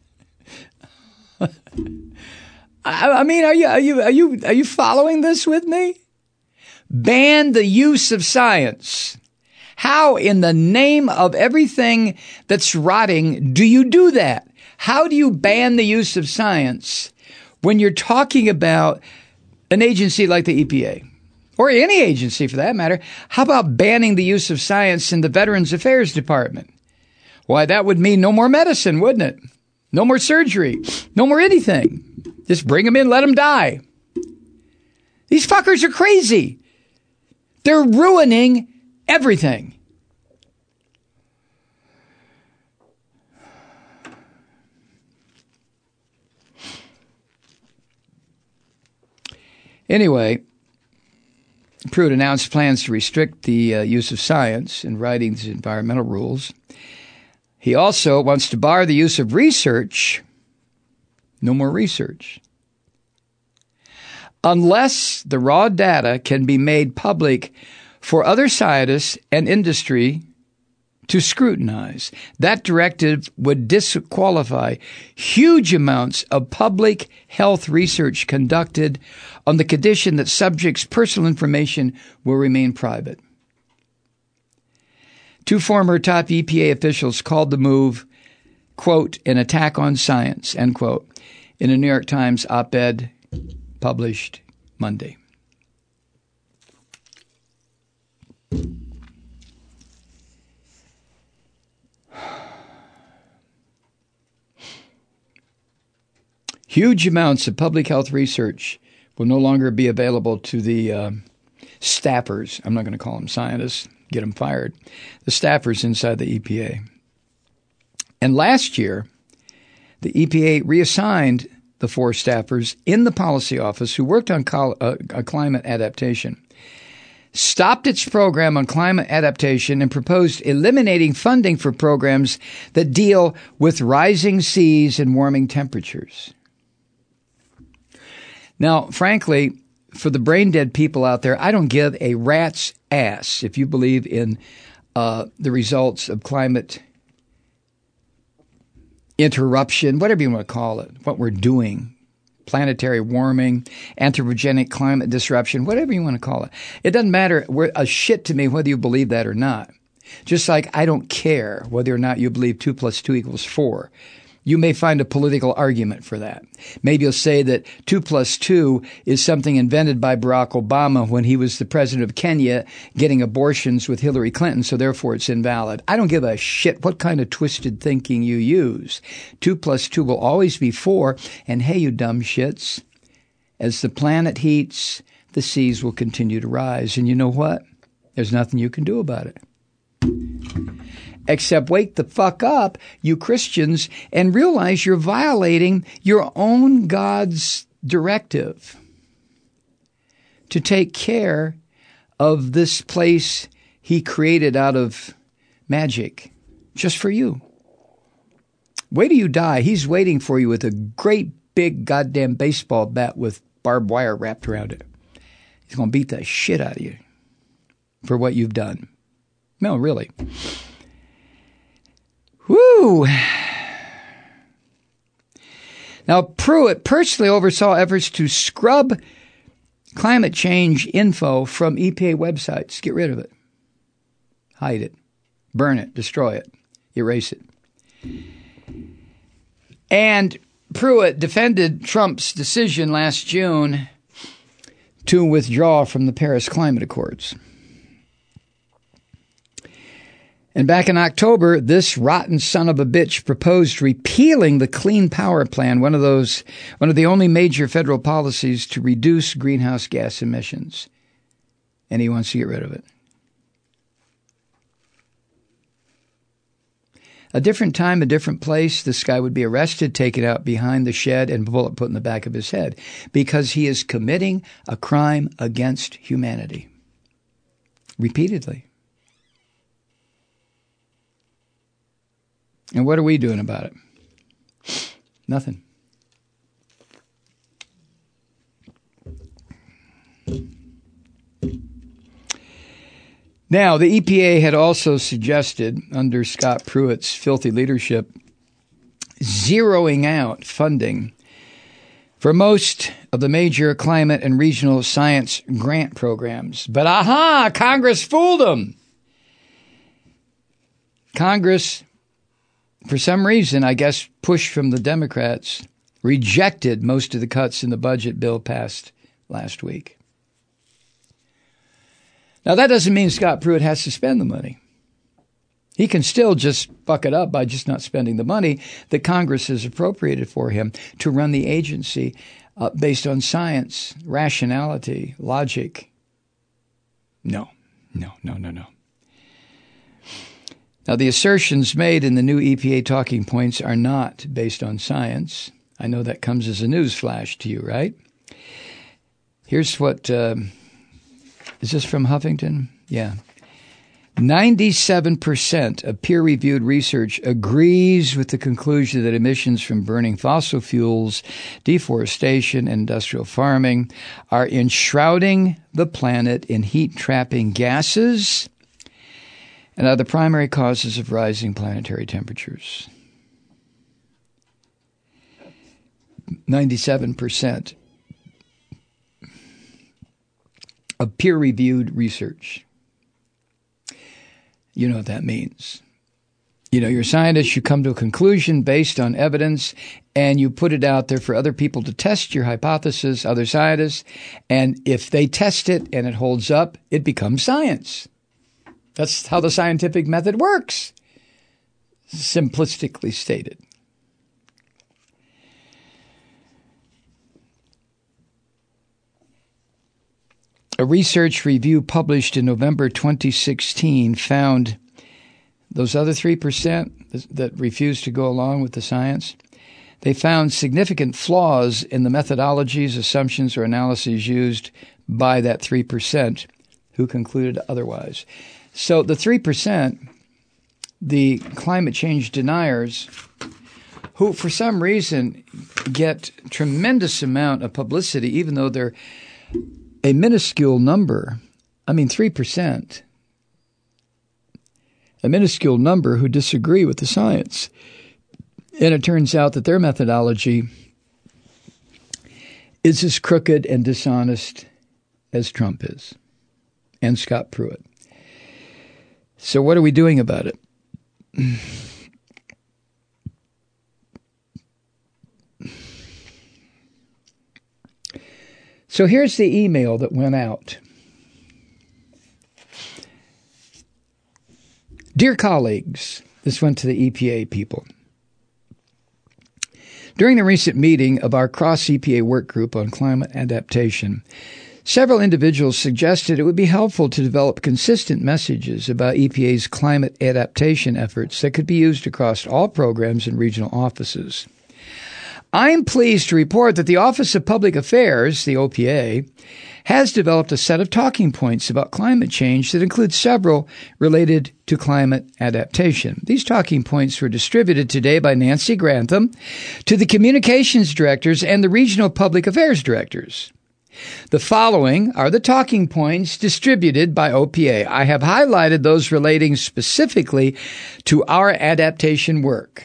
I mean, are you following this with me? Ban the use of science. How in the name of everything that's rotting do you do that? How do you ban the use of science when you're talking about an agency like the EPA, or any agency for that matter? How about banning the use of science in the Veterans Affairs Department? Why, that would mean no more medicine, wouldn't it? No more surgery, no more anything. Just bring them in, let them die. These fuckers are crazy. They're ruining everything. Anyway, Pruitt announced plans to restrict the use of science in writing these environmental rules. He also wants to bar the use of research. No more research. Unless the raw data can be made public for other scientists and industry to scrutinize. That directive would disqualify huge amounts of public health research conducted on the condition that subjects' personal information will remain private. Two former top EPA officials called the move, quote, an attack on science, end quote, in a New York Times op-ed published Monday. Huge amounts of public health research will no longer be available to the staffers. I'm not going to call them scientists, get them fired. The staffers inside the EPA. And last year, the EPA reassigned the 4 staffers in the policy office who worked on climate adaptation, stopped its program on climate adaptation, and proposed eliminating funding for programs that deal with rising seas and warming temperatures. Now, frankly, for the brain-dead people out there, I don't give a rat's ass if you believe in the results of climate interruption, whatever you want to call it, what we're doing, planetary warming, anthropogenic climate disruption, whatever you want to call it. It doesn't matter a shit to me whether you believe that or not. Just like I don't care whether or not you believe 2 + 2 = 4. You may find a political argument for that. Maybe you'll say that 2 + 2 is something invented by Barack Obama when he was the president of Kenya getting abortions with Hillary Clinton, so therefore it's invalid. I don't give a shit what kind of twisted thinking you use. 2 + 2 will always be 4, and hey, you dumb shits, as the planet heats, the seas will continue to rise. And you know what? There's nothing you can do about it. Except wake the fuck up, you Christians, and realize you're violating your own God's directive to take care of this place he created out of magic just for you. Wait till you die. He's waiting for you with a great big goddamn baseball bat with barbed wire wrapped around it. He's going to beat the shit out of you for what you've done. No, really. Woo! Now, Pruitt personally oversaw efforts to scrub climate change info from EPA websites. Get rid of it. Hide it. Burn it. Destroy it. Erase it. And Pruitt defended Trump's decision last June to withdraw from the Paris Climate Accords. And back in October, this rotten son of a bitch proposed repealing the Clean Power Plan, one of the only major federal policies to reduce greenhouse gas emissions. And he wants to get rid of it. A different time, a different place, this guy would be arrested, taken out behind the shed, and a bullet put in the back of his head because he is committing a crime against humanity. Repeatedly. And what are we doing about it? Nothing. Now, the EPA had also suggested, under Scott Pruitt's filthy leadership, zeroing out funding for most of the major climate and regional science grant programs. But Congress fooled them. Congress, for some reason, I guess pushed from the Democrats, rejected most of the cuts in the budget bill passed last week. Now, that doesn't mean Scott Pruitt has to spend the money. He can still just fuck it up by just not spending the money that Congress has appropriated for him to run the agency based on science, rationality, logic. No. Now, the assertions made in the new EPA talking points are not based on science. I know that comes as a news flash to you, right? Here's what... is this from Huffington? Yeah. 97% of peer-reviewed research agrees with the conclusion that emissions from burning fossil fuels, deforestation, and industrial farming are enshrouding the planet in heat-trapping gases and are the primary causes of rising planetary temperatures. 97% of peer-reviewed research. You know what that means. You know, you're scientists, you come to a conclusion based on evidence, and you put it out there for other people to test your hypothesis, other scientists, and if they test it and it holds up, it becomes science. That's how the scientific method works, simplistically stated. A research review published in November 2016 found those other 3% that refused to go along with the science, they found significant flaws in the methodologies, assumptions, or analyses used by that 3% who concluded otherwise. So the 3%, the climate change deniers, who for some reason get tremendous amount of publicity, even though they're a minuscule number, 3%, a minuscule number who disagree with the science. And it turns out that their methodology is as crooked and dishonest as Trump is and Scott Pruitt. So what are we doing about it? So here's the email that went out. Dear colleagues, this went to the EPA people. During the recent meeting of our cross-EPA work group on climate adaptation, Several individuals suggested it would be helpful to develop consistent messages about EPA's climate adaptation efforts that could be used across all programs and regional offices. I'm pleased to report that the Office of Public Affairs, the OPA, has developed a set of talking points about climate change that include several related to climate adaptation. These talking points were distributed today by Nancy Grantham to the communications directors and the regional public affairs directors. The following are the talking points distributed by OPA. I have highlighted those relating specifically to our adaptation work.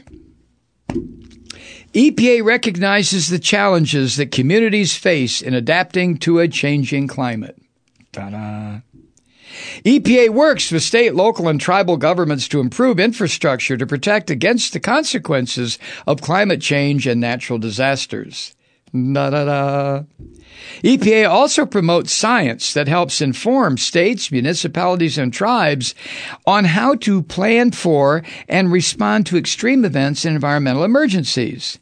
EPA recognizes the challenges that communities face in adapting to a changing climate. Ta-da! EPA works with state, local, and tribal governments to improve infrastructure to protect against the consequences of climate change and natural disasters. Da-da-da. EPA also promotes science that helps inform states, municipalities, and tribes on how to plan for and respond to extreme events and environmental emergencies.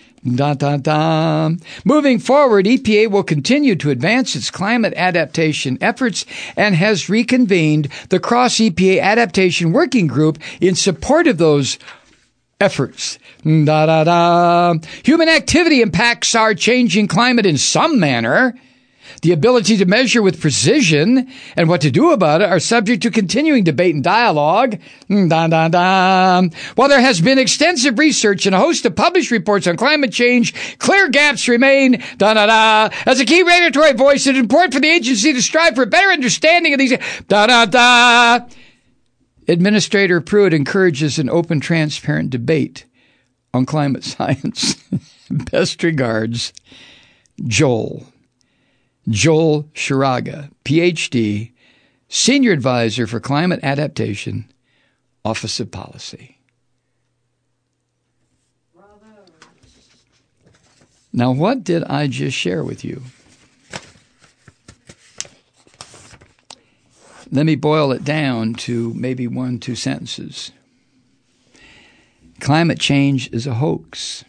Moving forward, EPA will continue to advance its climate adaptation efforts and has reconvened the Cross-EPA Adaptation Working Group in support of those efforts. Human activity impacts our changing climate in some manner. The ability to measure with precision and what to do about it are subject to continuing debate and dialogue. While there has been extensive research and a host of published reports on climate change, clear gaps remain. As a key regulatory voice, it is important for the agency to strive for a better understanding of these. Administrator Pruitt encourages an open, transparent debate on climate science. Best regards, Joel Shiraga, Ph.D., Senior Advisor for Climate Adaptation, Office of Policy. Bravo. Now, what did I just share with you? Let me boil it down to maybe 1-2 sentences. Climate change is a hoax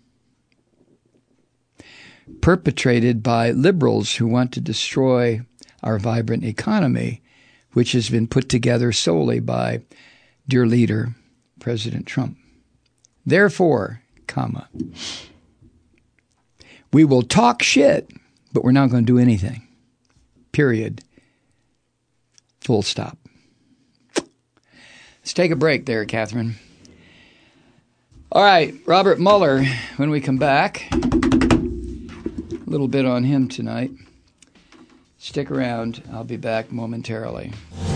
perpetrated by liberals who want to destroy our vibrant economy, which has been put together solely by dear leader, President Trump. Therefore, we will talk shit, but we're not going to do anything. Period. Full stop. Let's take a break there, Catherine. All right, Robert Mueller, when we come back, a little bit on him tonight. Stick around. I'll be back momentarily.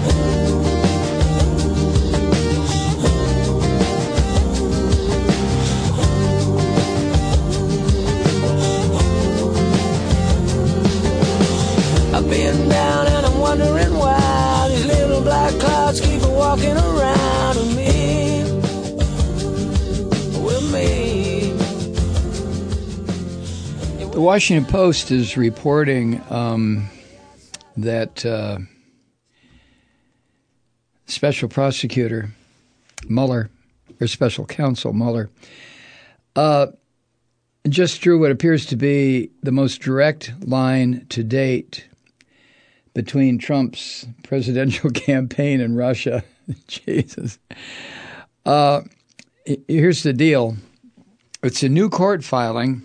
I've been down and I'm wondering why these little black clouds keep walking around with me. The Washington Post is reporting that Special Prosecutor Mueller, or Special Counsel Mueller, just drew what appears to be the most direct line to date between Trump's presidential campaign and Russia. Jesus. Here's the deal. It's a new court filing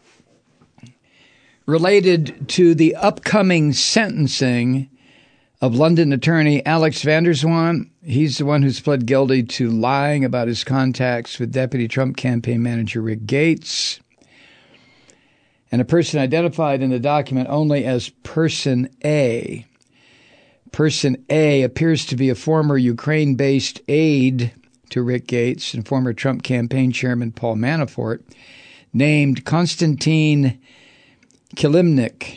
related to the upcoming sentencing of London attorney Alex van der Zwaan. He's the one who's pled guilty to lying about his contacts with Deputy Trump campaign manager Rick Gates, and a person identified in the document only as Person A. Person A appears to be a former Ukraine-based aide to Rick Gates and former Trump campaign chairman Paul Manafort, named Konstantin Kilimnik.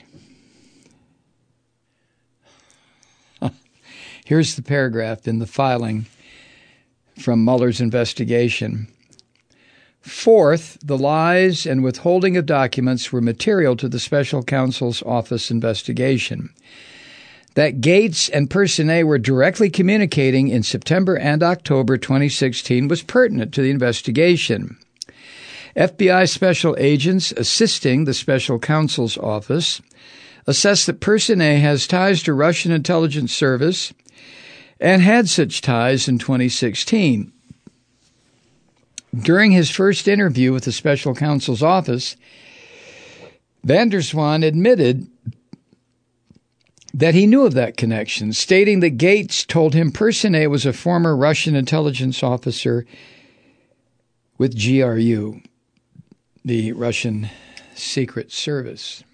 Here's the paragraph in the filing from Mueller's investigation. Fourth, the lies and withholding of documents were material to the special counsel's office investigation. That Gates and Person A were directly communicating in September and October 2016 was pertinent to the investigation. FBI special agents assisting the special counsel's office assessed that Person A has ties to Russian intelligence service and had such ties in 2016. During his first interview with the special counsel's office, van der Zwaan admitted that he knew of that connection, stating that Gates told him Person A was a former Russian intelligence officer with GRU, the Russian Secret Service.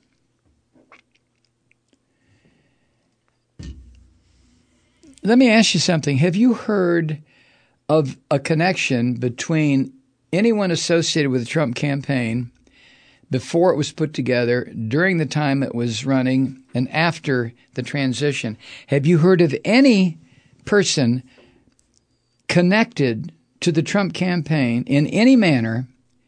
Let me ask you something. Have you heard of a connection between anyone associated with the Trump campaign before it was put together, during the time it was running, and after the transition? Have you heard of any person connected to the Trump campaign in any manner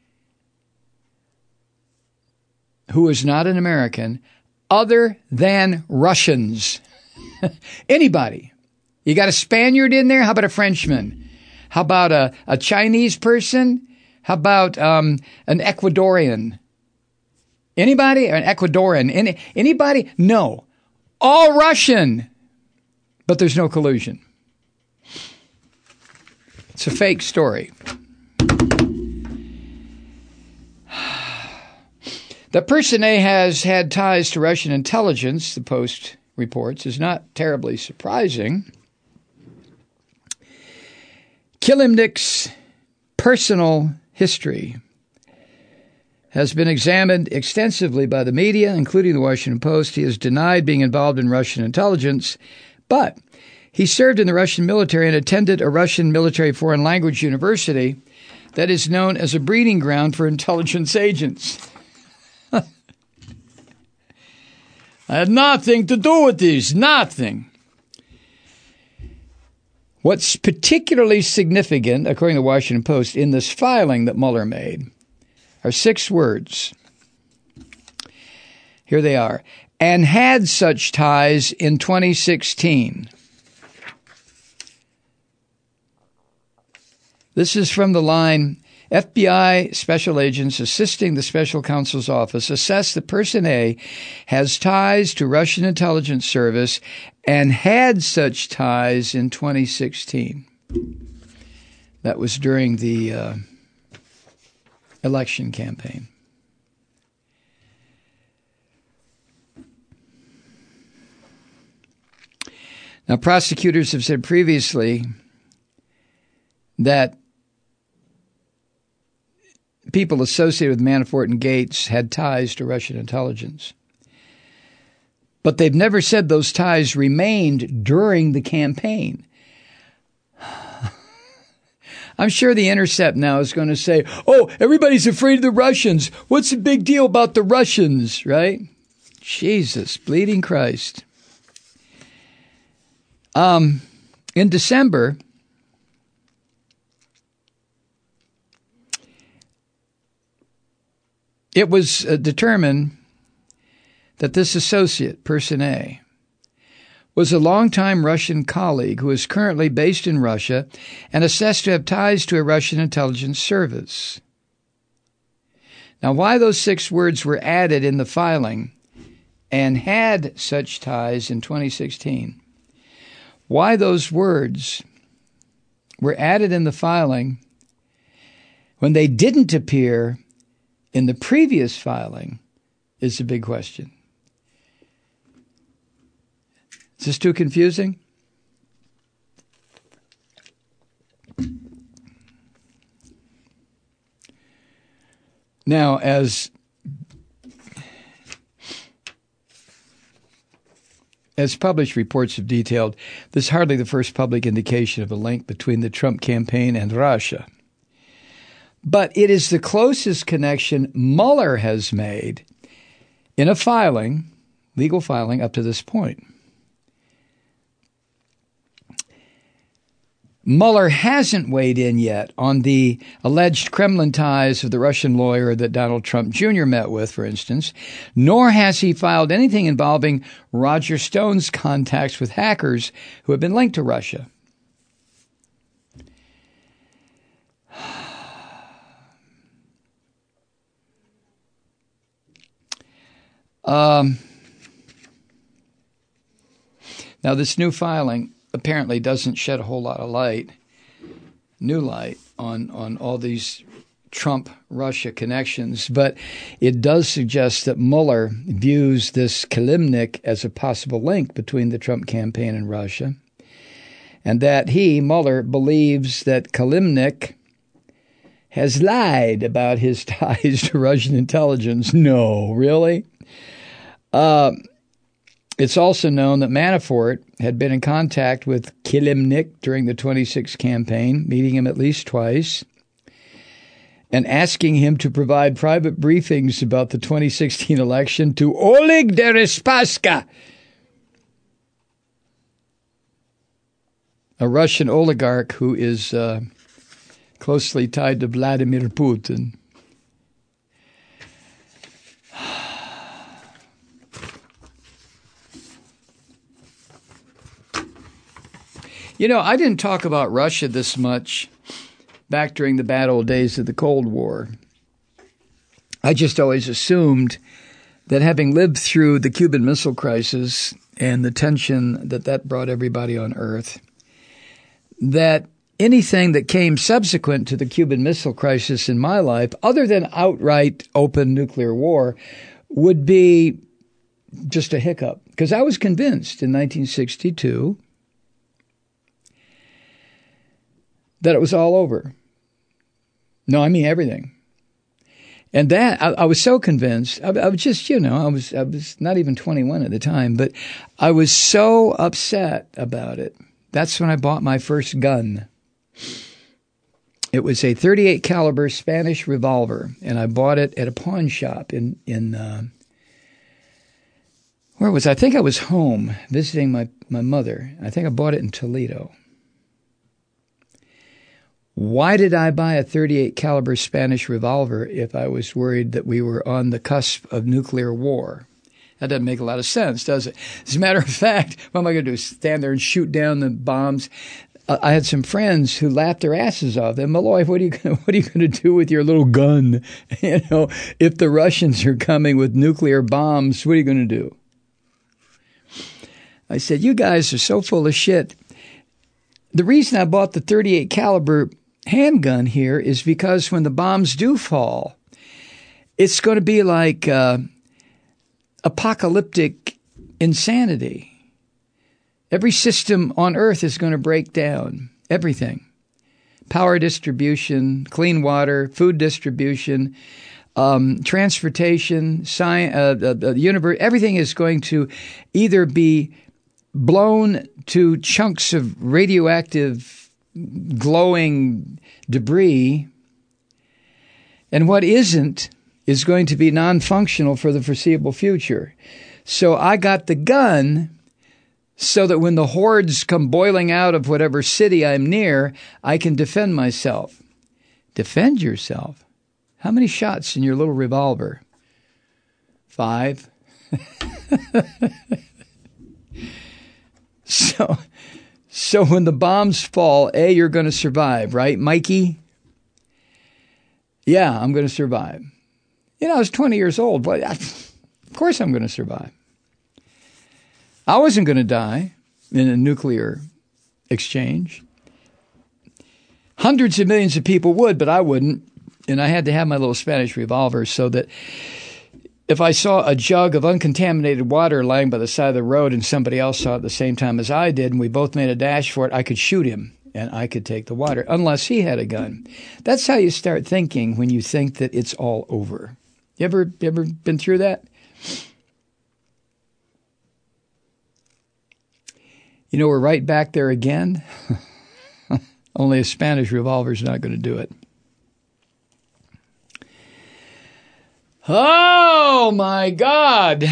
who is not an American other than Russians? Anybody? You got a Spaniard in there? How about a Frenchman? How about a Chinese person? How about an Ecuadorian? Anybody? An Ecuadorian? Anybody? No. All Russian. But there's no collusion. It's a fake story. That Person A has had ties to Russian intelligence, the Post reports, is not terribly surprising. Kilimnik's personal history has been examined extensively by the media, including the Washington Post. He has denied being involved in Russian intelligence, but he served in the Russian military and attended a Russian military foreign language university that is known as a breeding ground for intelligence agents. I had nothing to do with these, nothing. What's particularly significant, according to the Washington Post, in this filing that Mueller made are 6 words. Here they are. And had such ties in 2016. This is from the line, FBI special agents assisting the special counsel's office assess that Person A has ties to Russian intelligence service and had such ties in 2016. That was during the election campaign. Now, prosecutors have said previously that people associated with Manafort and Gates had ties to Russian intelligence. But they've never said those ties remained during the campaign. I'm sure The Intercept now is going to say, oh, everybody's afraid of the Russians. What's the big deal about the Russians, right? Jesus, bleeding Christ. In December, it was determined that this associate, Person A, was a longtime Russian colleague who is currently based in Russia and assessed to have ties to a Russian intelligence service. Now, why those 6 words were added in the filing and had such ties in 2016, why those words were added in the filing when they didn't appear in the previous filing is a big question. Is this too confusing? Now, as published reports have detailed, this is hardly the first public indication of a link between the Trump campaign and Russia. But it is the closest connection Mueller has made in a filing, legal filing, up to this point. Mueller hasn't weighed in yet on the alleged Kremlin ties of the Russian lawyer that Donald Trump Jr. met with, for instance, nor has he filed anything involving Roger Stone's contacts with hackers who have been linked to Russia. Now, this new filing apparently doesn't shed a whole lot of new light on all these Trump-Russia connections, but it does suggest that Mueller views this Kilimnik as a possible link between the Trump campaign and Russia, and that Mueller, believes that Kilimnik has lied about his ties to Russian intelligence. No, really? It's also known that Manafort had been in contact with Kilimnik during the 26 campaign, meeting him at least twice, and asking him to provide private briefings about the 2016 election to Oleg Deripaska, a Russian oligarch who is closely tied to Vladimir Putin. You know, I didn't talk about Russia this much back during the bad old days of the Cold War. I just always assumed that having lived through the Cuban Missile Crisis and the tension that brought everybody on Earth, that anything that came subsequent to the Cuban Missile Crisis in my life, other than outright open nuclear war, would be just a hiccup. Because I was convinced in 1962 that it was all over. No, I mean everything. And that, I was so convinced, I was just, I was not even 21 at the time, but I was so upset about it. That's when I bought my first gun. It was a .38 caliber Spanish revolver, and I bought it at a pawn shop in where was I? I think I was home visiting my mother. I think I bought it in Toledo. Why did I buy a .38 caliber Spanish revolver if I was worried that we were on the cusp of nuclear war? That doesn't make a lot of sense, does it? As a matter of fact, what am I going to do, stand there and shoot down the bombs? I had some friends who laughed their asses off. And Malloy, what are you going to do with your little gun? If the Russians are coming with nuclear bombs, what are you going to do? I said, you guys are so full of shit. The reason I bought the .38 caliber handgun here is because when the bombs do fall, it's going to be like apocalyptic insanity. Every system on Earth is going to break down. Everything. Power distribution, clean water, food distribution, transportation, science, the universe. Everything is going to either be blown to chunks of radioactive glowing debris, and what isn't is going to be non-functional for the foreseeable future. So I got the gun so that when the hordes come boiling out of whatever city I'm near, I can defend myself. Defend yourself? How many shots in your little revolver? 5? So when the bombs fall, you're going to survive, right, Mikey? Yeah, I'm going to survive. I was 20 years old, but of course I'm going to survive. I wasn't going to die in a nuclear exchange. Hundreds of millions of people would, but I wouldn't. And I had to have my little Spanish revolver so that if I saw a jug of uncontaminated water lying by the side of the road and somebody else saw it at the same time as I did, and we both made a dash for it, I could shoot him and I could take the water, unless he had a gun. That's how you start thinking when you think that it's all over. You ever been through that? We're right back there again. Only a Spanish revolver is not going to do it. Oh, my God.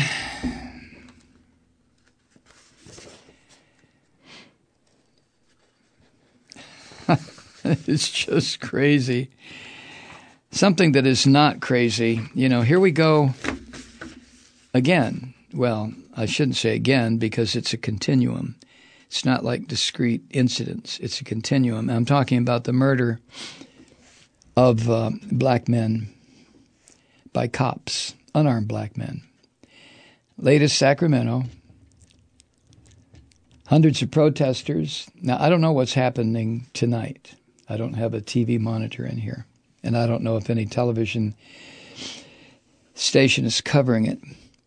It's just crazy. Something that is not crazy. Here we go again. Well, I shouldn't say again because it's a continuum. It's not like discrete incidents. It's a continuum. I'm talking about the murder of black men by cops, unarmed black men. Latest, Sacramento. Hundreds of protesters. Now, I don't know what's happening tonight. I don't have a TV monitor in here, and I don't know if any television station is covering it.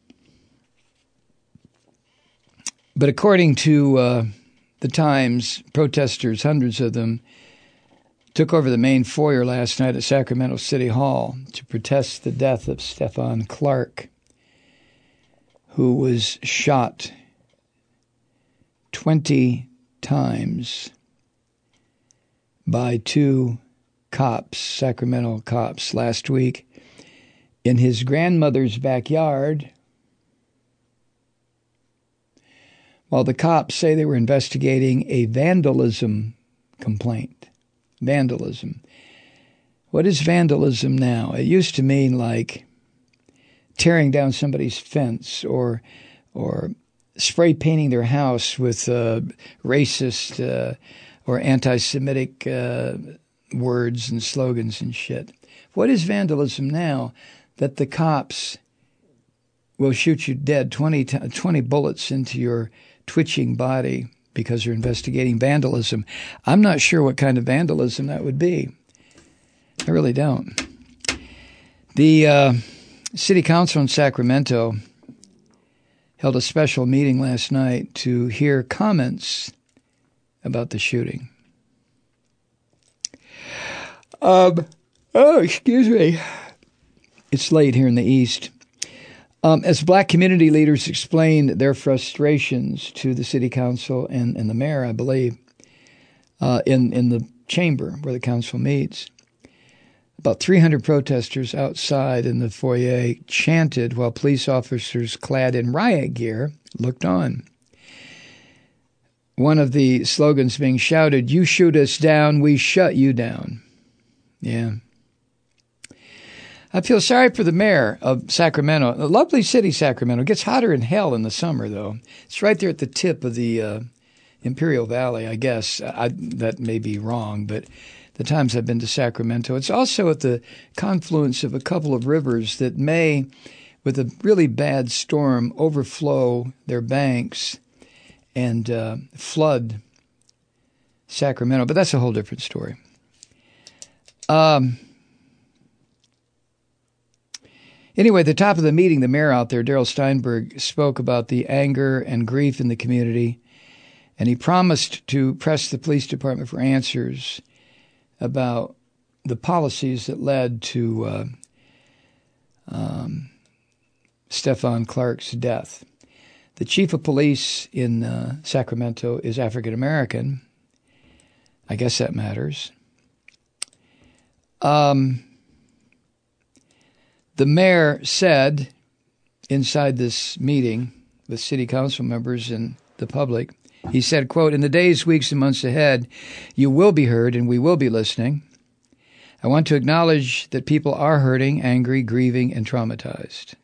But according to the Times, protesters, hundreds of them, took over the main foyer last night at Sacramento City Hall to protest the death of Stephon Clark, who was shot 20 times by 2 cops, Sacramento cops, last week in his grandmother's backyard, while the cops say they were investigating a vandalism complaint. Vandalism. What is vandalism now? It used to mean like tearing down somebody's fence or spray painting their house with racist or anti-Semitic words and slogans and shit. What is vandalism now? That the cops will shoot you dead, 20 bullets into your twitching body because they're investigating vandalism. I'm not sure what kind of vandalism that would be. I really don't. The City Council in Sacramento held a special meeting last night to hear comments about the shooting. Excuse me. It's late here in the East. As black community leaders explained their frustrations to the city council and the mayor, I believe, in the chamber where the council meets, about 300 protesters outside in the foyer chanted while police officers clad in riot gear looked on. One of the slogans being shouted, "You shoot us down, we shut you down." Yeah. I feel sorry for the mayor of Sacramento. A lovely city, Sacramento. It gets hotter than hell in the summer, though. It's right there at the tip of the Imperial Valley, I guess. That may be wrong, but the times I've been to Sacramento. It's also at the confluence of a couple of rivers that may, with a really bad storm, overflow their banks and flood Sacramento. But that's a whole different story. Anyway, at the top of the meeting, the mayor out there, Darrell Steinberg, spoke about the anger and grief in the community, and he promised to press the police department for answers about the policies that led to Stephon Clark's death. The chief of police in Sacramento is African American. I guess that matters. The mayor said inside this meeting with city council members and the public, he said, quote, "In the days, weeks, and months ahead, you will be heard and we will be listening. I want to acknowledge that people are hurting, angry, grieving, and traumatized."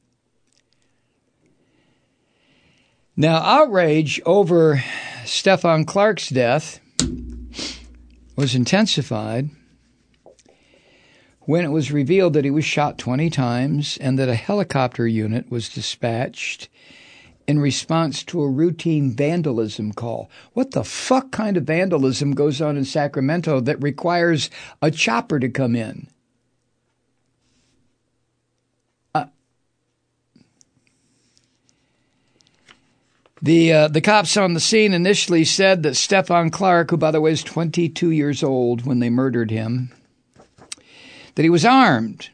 Now, outrage over Stephon Clark's death was intensified when it was revealed that he was shot 20 times and that a helicopter unit was dispatched in response to a routine vandalism call. What the fuck kind of vandalism goes on in Sacramento that requires a chopper to come in? The cops on the scene initially said that Stephon Clark, who by the way is 22 years old when they murdered him, that he was armed.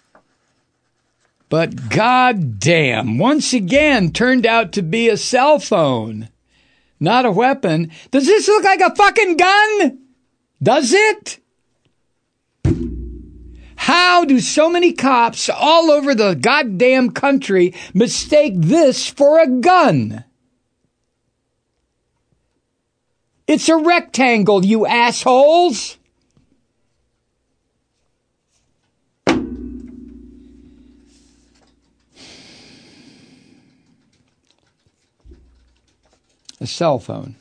But goddamn, once again turned out to be a cell phone, not a weapon. Does this look like a fucking gun? Does it? How do so many cops all over the goddamn country mistake this for a gun? It's a rectangle, you assholes. A cell phone.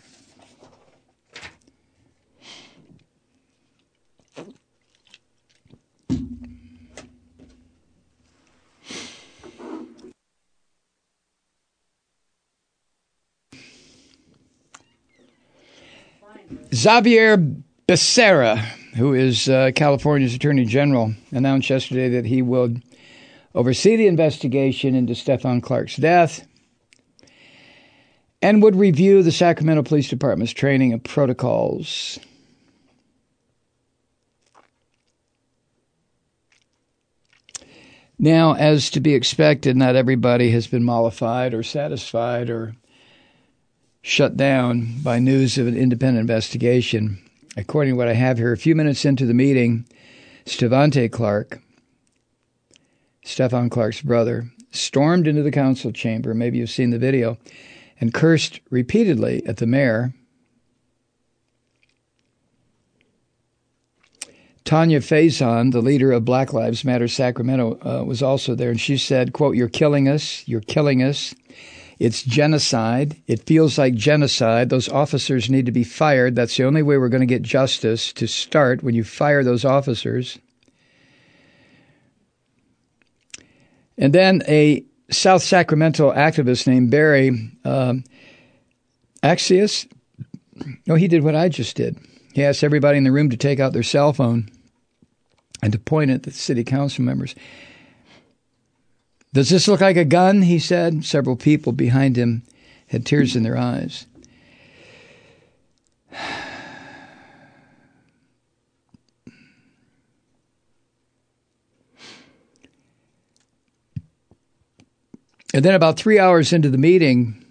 Xavier Becerra, who is California's Attorney General, announced yesterday that he would oversee the investigation into Stephon Clark's death and would review the Sacramento Police Department's training and protocols. Now, as to be expected, not everybody has been mollified or satisfied or shut down by news of an independent investigation. According to what I have here, a few minutes into the meeting, Stephon Clark's brother, stormed into the council chamber, maybe you've seen the video, and cursed repeatedly at the mayor. Tanya Faison, the leader of Black Lives Matter Sacramento, was also there, and she said, quote, "You're killing us. You're killing us. It's genocide. It feels like genocide. Those officers need to be fired. That's the only way we're going to get justice to start, when you fire those officers." And then a South Sacramento activist named Barry Axios, no, he did what I just did. He asked everybody in the room to take out their cell phone and to point at the city council members. "Does this look like a gun?" he said. Several people behind him had tears in their eyes. And then about 3 hours into the meeting,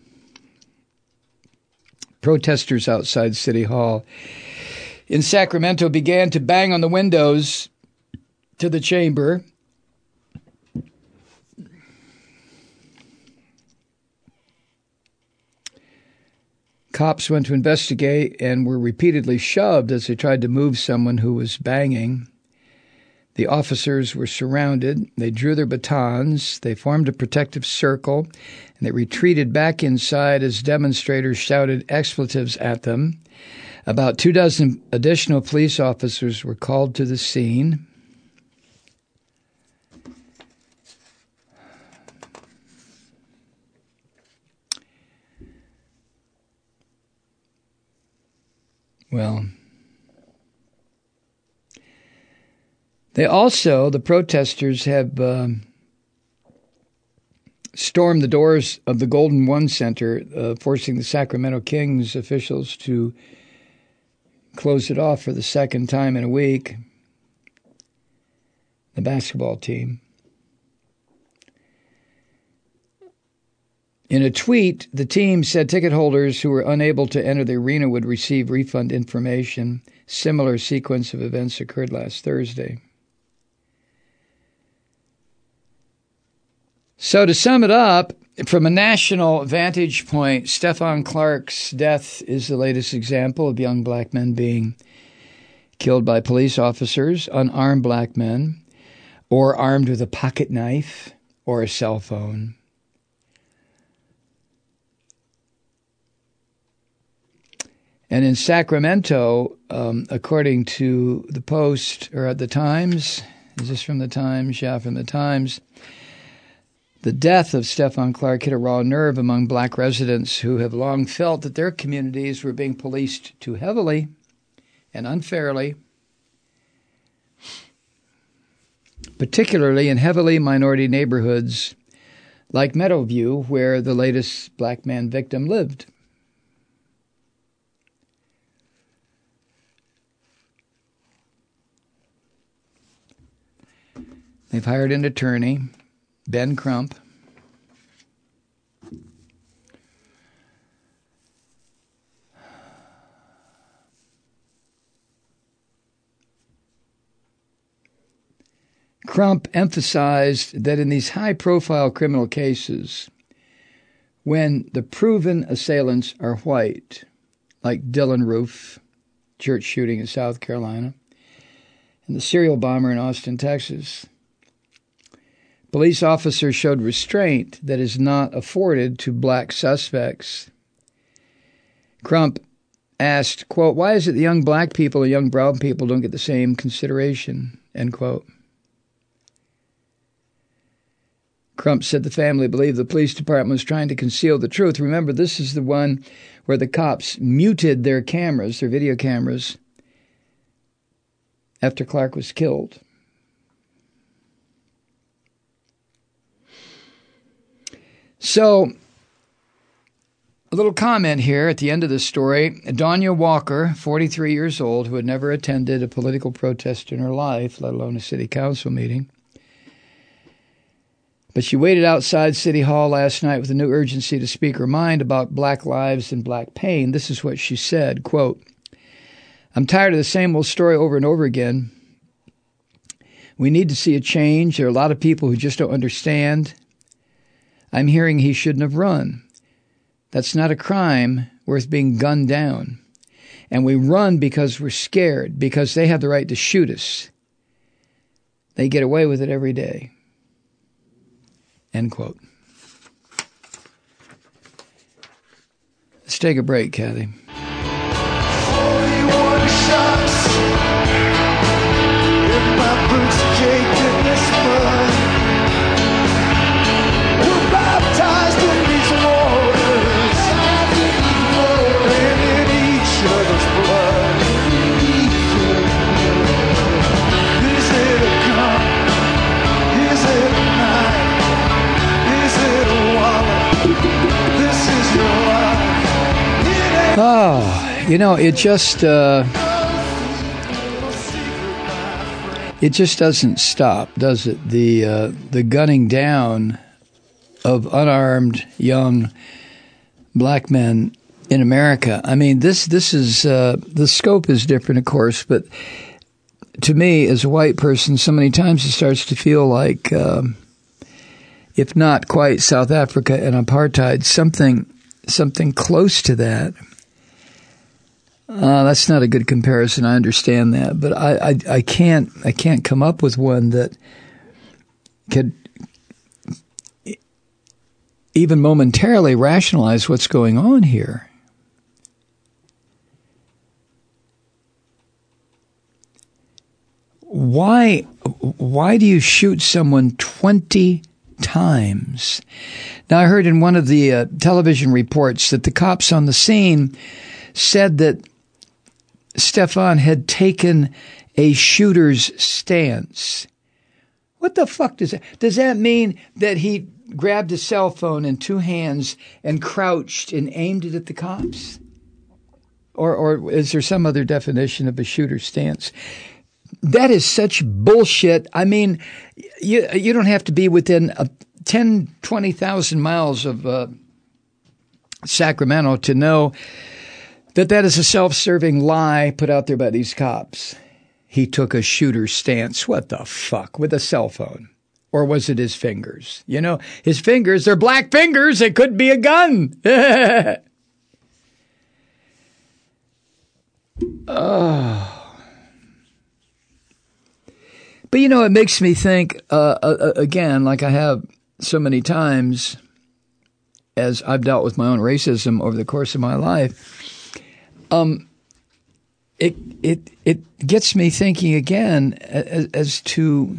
protesters outside City Hall in Sacramento began to bang on the windows to the chamber. Cops went to investigate and were repeatedly shoved as they tried to move someone who was banging. The officers were surrounded. They drew their batons. They formed a protective circle, and they retreated back inside as demonstrators shouted expletives at them. About 24 additional police officers were called to the scene. Well, the protesters have stormed the doors of the Golden One Center, forcing the Sacramento Kings officials to close it off for the second time in a week. The basketball team. In a tweet, the team said ticket holders who were unable to enter the arena would receive refund information. Similar sequence of events occurred last Thursday. So to sum it up, from a national vantage point, Stephon Clark's death is the latest example of young black men being killed by police officers, unarmed black men, or armed with a pocket knife or a cell phone. And in Sacramento, according to the Post, or at the Times, is this from the Times? Yeah, from the Times. The death of Stephon Clark hit a raw nerve among black residents who have long felt that their communities were being policed too heavily and unfairly, particularly in heavily minority neighborhoods like Meadowview, where the latest black man victim lived. They've hired an attorney, Ben Crump. Crump emphasized that in these high-profile criminal cases, when the proven assailants are white, like Dylan Roof, church shooting in South Carolina, and the serial bomber in Austin, Texas, police officers showed restraint that is not afforded to black suspects. Crump asked, quote, "Why is it that young black people or young brown people don't get the same consideration?" End quote. Crump said the family believed the police department was trying to conceal the truth. Remember, this is the one where the cops muted their cameras, their video cameras, after Clark was killed. So, a little comment here at the end of the story. Danya Walker, 43 years old, who had never attended a political protest in her life, let alone a city council meeting. But she waited outside City Hall last night with a new urgency to speak her mind about black lives and black pain. This is what she said, quote, "I'm tired of the same old story over and over again. We need to see a change. There are a lot of people who just don't understand. I'm hearing he shouldn't have run. That's not a crime worth being gunned down. And we run because we're scared, because they have the right to shoot us. They get away with it every day." End quote. Let's take a break, Kathy. 41 shots in my boots caked in this mud. We're baptized in these waters and in each other's blood. Is it a gun? Is it a knife? Is it a wallet? This is your life. Oh, you know, it just doesn't stop, does it? The gunning down of unarmed young black men in America. I mean, this is the scope is different, of course, but to me, as a white person, so many times it starts to feel like, if not quite South Africa and apartheid, something close to that. That's not a good comparison. I understand that, but I can't come up with one that could even momentarily rationalize what's going on here. Why do you shoot someone 20 times? Now, I heard in one of the television reports that the cops on the scene said that Stefan had taken a shooter's stance. What the fuck does that? Does that mean that he grabbed a cell phone in two hands and crouched and aimed it at the cops? Or is there some other definition of a shooter's stance? That is such bullshit. I mean, you don't have to be within 10, 20,000 miles of Sacramento to know that is a self-serving lie put out there by these cops. He took a shooter's stance. What the fuck? With a cell phone. Or was it his fingers? You know, his fingers, they're black fingers. It could be a gun. Oh. But, you know, it makes me think, again, like I have so many times as I've dealt with my own racism over the course of my life, it gets me thinking again as to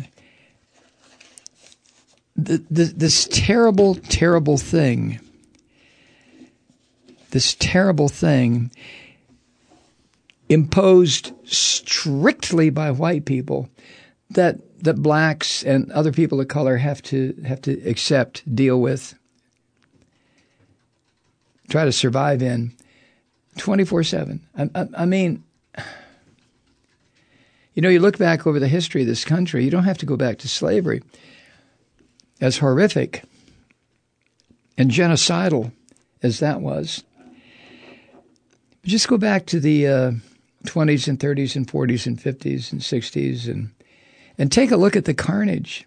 this terrible, terrible thing. This terrible thing imposed strictly by white people that blacks and other people of color have to accept, deal with, try to survive in 24/7. I mean, you know, you look back over the history of this country, you don't have to go back to slavery. As horrific and genocidal as that was, but just go back to the 20s and 30s and 40s and 50s and 60s and take a look at the carnage.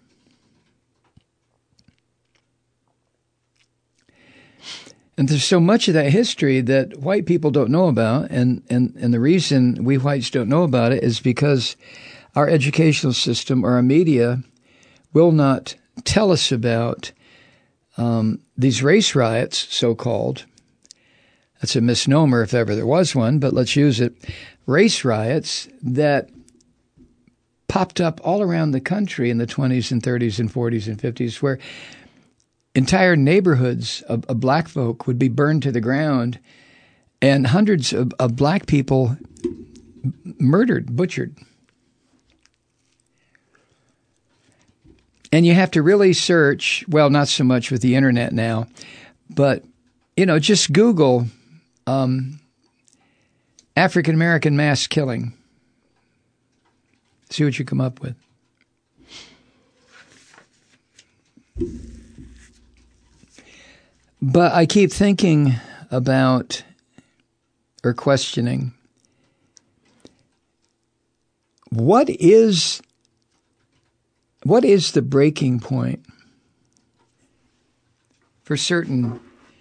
And there's so much of that history that white people don't know about, and the reason we whites don't know about it is because our educational system or our media will not tell us about these race riots, so-called. That's a misnomer if ever there was one, but let's use it. Race riots that popped up all around the country in the 20s and 30s and 40s and 50s, where entire neighborhoods of black folk would be burned to the ground, and hundreds of black people murdered, butchered. And you have to really search, well, not so much with the internet now, but, just Google African-American mass killing. See what you come up with. But I keep thinking about or questioning, what is the breaking point for certain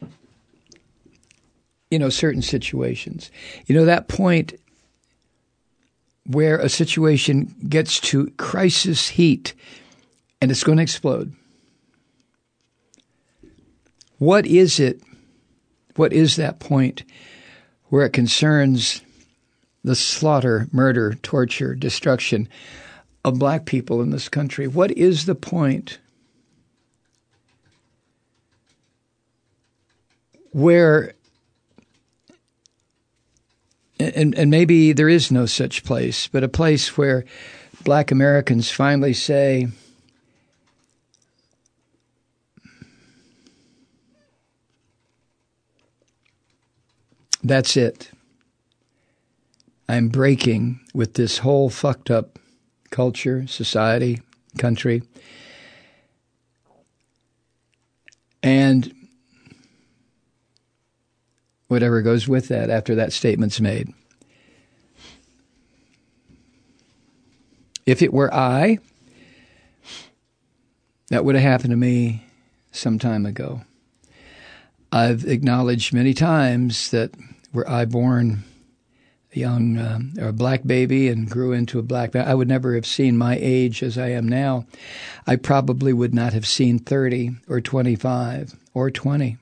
situations? That point where a situation gets to crisis heat and it's going to explode. What is it? What is that point where it concerns the slaughter, murder, torture, destruction of black people in this country? What is the point where, and maybe there is no such place, but a place where black Americans finally say, that's it. I'm breaking with this whole fucked up culture, society, country. And whatever goes with that after that statement's made. If it were I, that would have happened to me some time ago. I've acknowledged many times that were I born a young or a black baby and grew into a black man, I would never have seen my age as I am now. I probably would not have seen 30 or 25 or 20.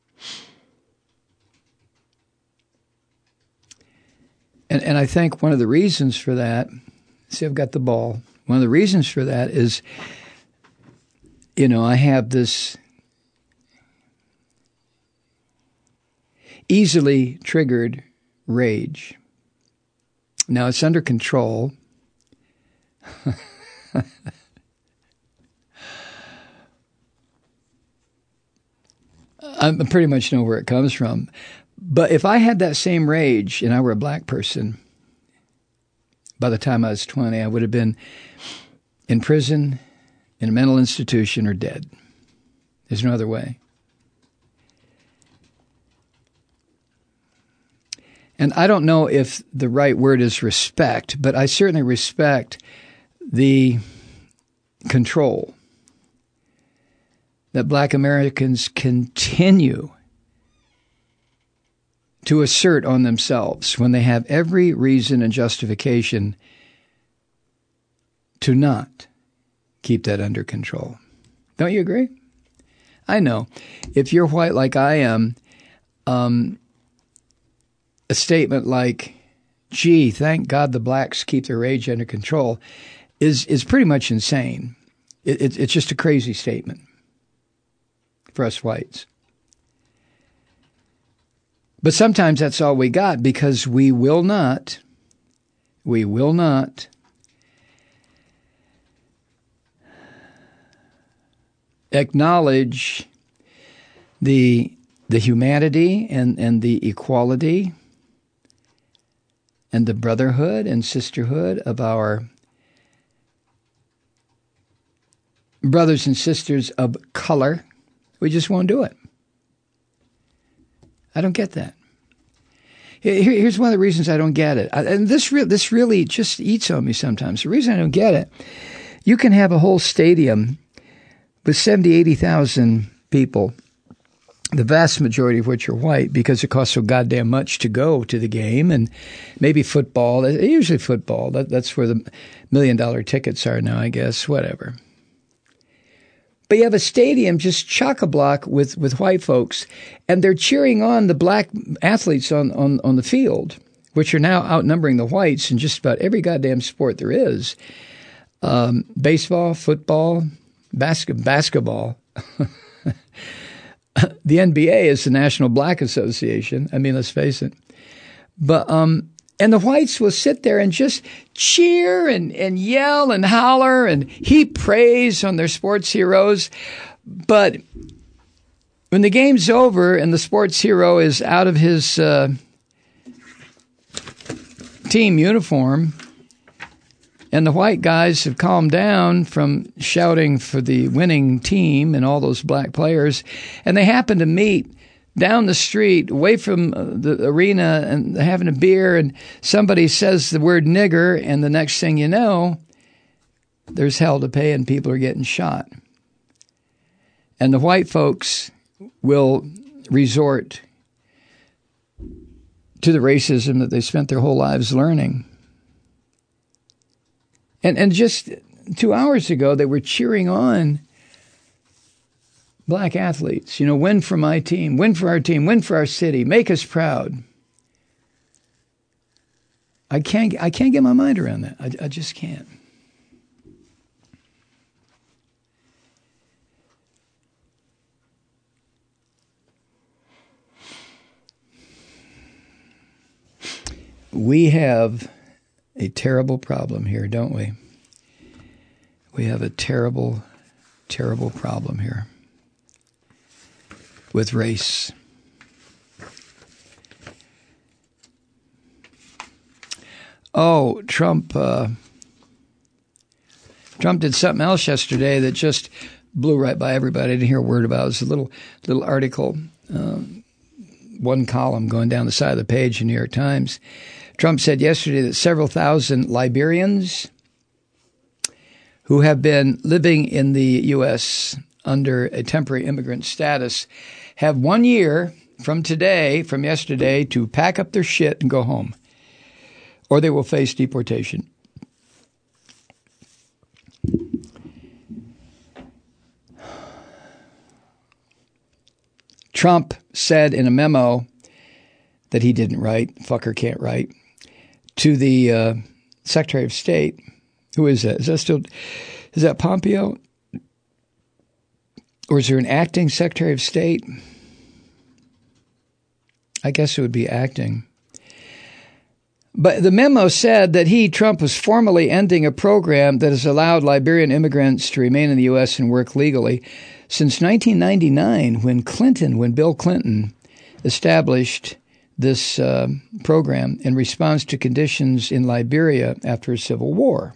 And I think one of the reasons for that, see, I've got the ball. One of the reasons for that is, I have this easily triggered rage. Now, it's under control. I pretty much know where it comes from. But if I had that same rage and I were a black person, by the time I was 20, I would have been in prison, in a mental institution, or dead. There's no other way. And I don't know if the right word is respect, but I certainly respect the control that black Americans continue to assert on themselves when they have every reason and justification to not keep that under control. Don't you agree? I know. If you're white like I am, a statement like, gee, thank God the blacks keep their rage under control is pretty much insane. It's just a crazy statement for us whites. But sometimes that's all we got, because we will not acknowledge the humanity and the equality and the brotherhood and sisterhood of our brothers and sisters of color. We just won't do it. I don't get that. Here's one of the reasons I don't get it. And this really just eats on me sometimes. The reason I don't get it, you can have a whole stadium with 70,000, 80,000 people, the vast majority of which are white, because it costs so goddamn much to go to the game, and maybe football. Usually football. That's where the $1 million tickets are now, I guess, whatever. But you have a stadium just chock-a-block with white folks, and they're cheering on the black athletes on the field, which are now outnumbering the whites in just about every goddamn sport there is. Baseball, football, basketball. The NBA is the National Black Association. I mean, let's face it. But and the whites will sit there and just cheer and yell and holler and heap praise on their sports heroes. But when the game's over and the sports hero is out of his team uniform and the white guys have calmed down from shouting for the winning team and all those black players, and they happen to meet down the street away from the arena and having a beer, and somebody says the word nigger, and the next thing you know, there's hell to pay and people are getting shot. And the white folks will resort to the racism that they spent their whole lives learning. And just 2 hours ago, they were cheering on black athletes. You know, win for my team, win for our team, win for our city, make us proud. I can't get my mind around that. I just can't. We have a terrible problem here, don't we? We have a terrible, terrible problem here with race. Oh, Trump did something else yesterday that just blew right by everybody. I didn't hear a word about it. It was a little article, one column going down the side of the page in New York Times. Trump said yesterday that several thousand Liberians who have been living in the U.S. under a temporary immigrant status have 1 year from yesterday, to pack up their shit and go home, or they will face deportation. Trump said in a memo that he didn't write, fucker can't write, to the Secretary of State. Who is that? Is that Pompeo? Or is there an acting Secretary of State? I guess it would be acting. But the memo said that Trump, was formally ending a program that has allowed Liberian immigrants to remain in the U.S. and work legally since 1999, when Bill Clinton established this program in response to conditions in Liberia after a civil war.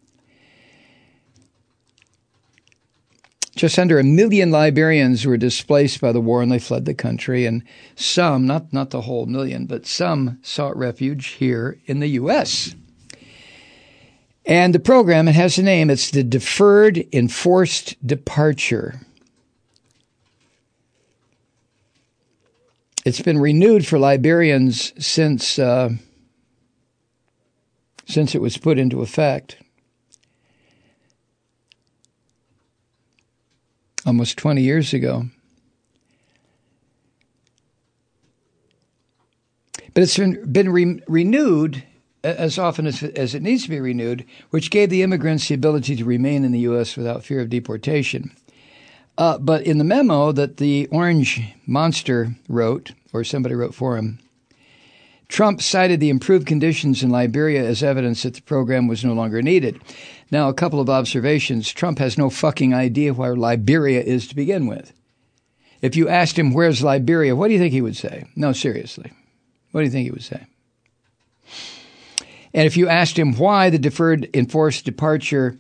Just under 1 million Liberians were displaced by the war and they fled the country. And some, not the whole million, but some sought refuge here in the U.S. And the program, it has a name. It's the Deferred Enforced Departure. It's been renewed for Liberians since it was put into effect. Almost 20 years ago. But it's been renewed as often as it needs to be renewed, which gave the immigrants the ability to remain in the U.S. without fear of deportation. But in the memo that the Orange Monster wrote, or somebody wrote for him, Trump cited the improved conditions in Liberia as evidence that the program was no longer needed. Now, a couple of observations. Trump has no fucking idea where Liberia is to begin with. If you asked him, where's Liberia, what do you think he would say? No, seriously. What do you think he would say? And if you asked him why the deferred enforced departure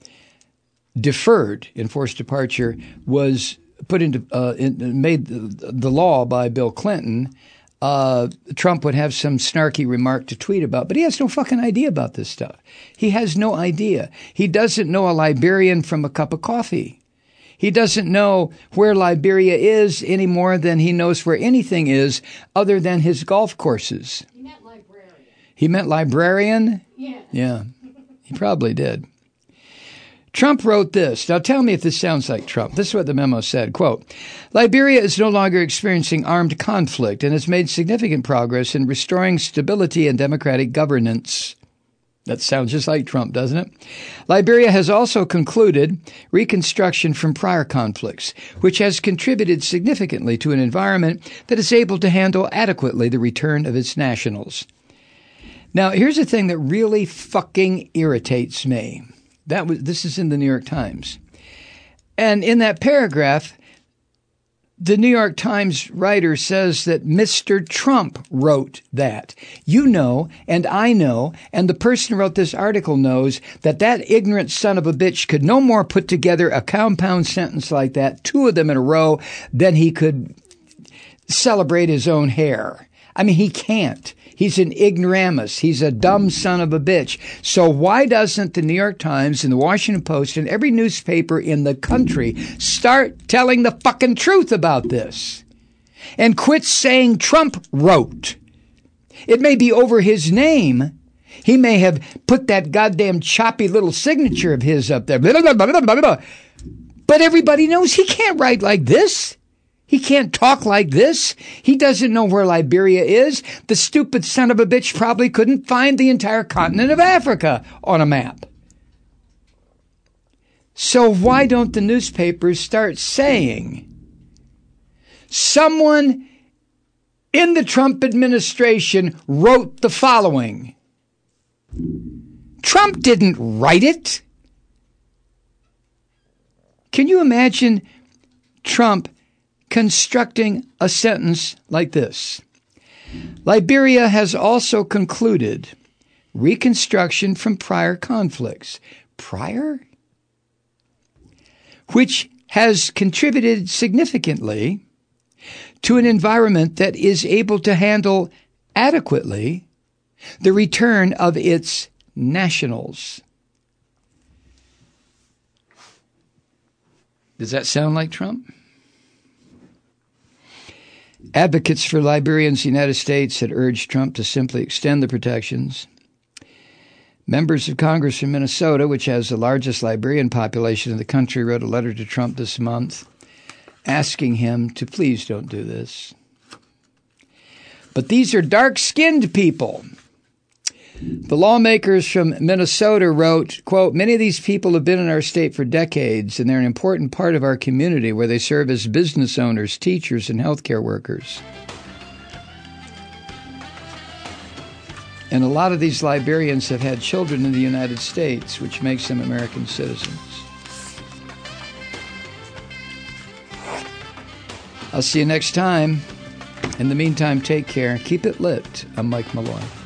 was put into made the law by Bill Clinton, Trump would have some snarky remark to tweet about, but he has no fucking idea about this stuff. He has no idea. He doesn't know a Liberian from a cup of coffee. He doesn't know where Liberia is any more than he knows where anything is other than his golf courses. He meant librarian. He meant librarian? Yes. Yeah, he probably did. Trump wrote this. Now tell me if this sounds like Trump. This is what the memo said. Quote, Liberia is no longer experiencing armed conflict and has made significant progress in restoring stability and democratic governance. That sounds just like Trump, doesn't it? Liberia has also concluded reconstruction from prior conflicts, which has contributed significantly to an environment that is able to handle adequately the return of its nationals. Now, here's the thing that really fucking irritates me. This is in the New York Times. And in that paragraph, the New York Times writer says that Mr. Trump wrote that. You know, and I know, and the person who wrote this article knows that ignorant son of a bitch could no more put together a compound sentence like that, 2 of them in a row, than he could celebrate his own hair. I mean, he can't. He's an ignoramus. He's a dumb son of a bitch. So why doesn't the New York Times and the Washington Post and every newspaper in the country start telling the fucking truth about this? And quit saying Trump wrote. It may be over his name. He may have put that goddamn choppy little signature of his up there. Blah, blah, blah, blah, blah, blah. But everybody knows he can't write like this. He can't talk like this. He doesn't know where Liberia is. The stupid son of a bitch probably couldn't find the entire continent of Africa on a map. So why don't the newspapers start saying someone in the Trump administration wrote the following? Trump didn't write it. Can you imagine Trump constructing a sentence like this? Liberia has also concluded reconstruction from prior conflicts. Prior? Which has contributed significantly to an environment that is able to handle adequately the return of its nationals. Does that sound like Trump? Advocates for Liberians in the United States had urged Trump to simply extend the protections. Members of Congress from Minnesota, which has the largest Liberian population in the country, wrote a letter to Trump this month asking him to please don't do this. But these are dark-skinned people. The lawmakers from Minnesota wrote, quote, many of these people have been in our state for decades, and they're an important part of our community where they serve as business owners, teachers, and healthcare workers. And a lot of these Liberians have had children in the United States, which makes them American citizens. I'll see you next time. In the meantime, take care. Keep it lit. I'm Mike Malloy.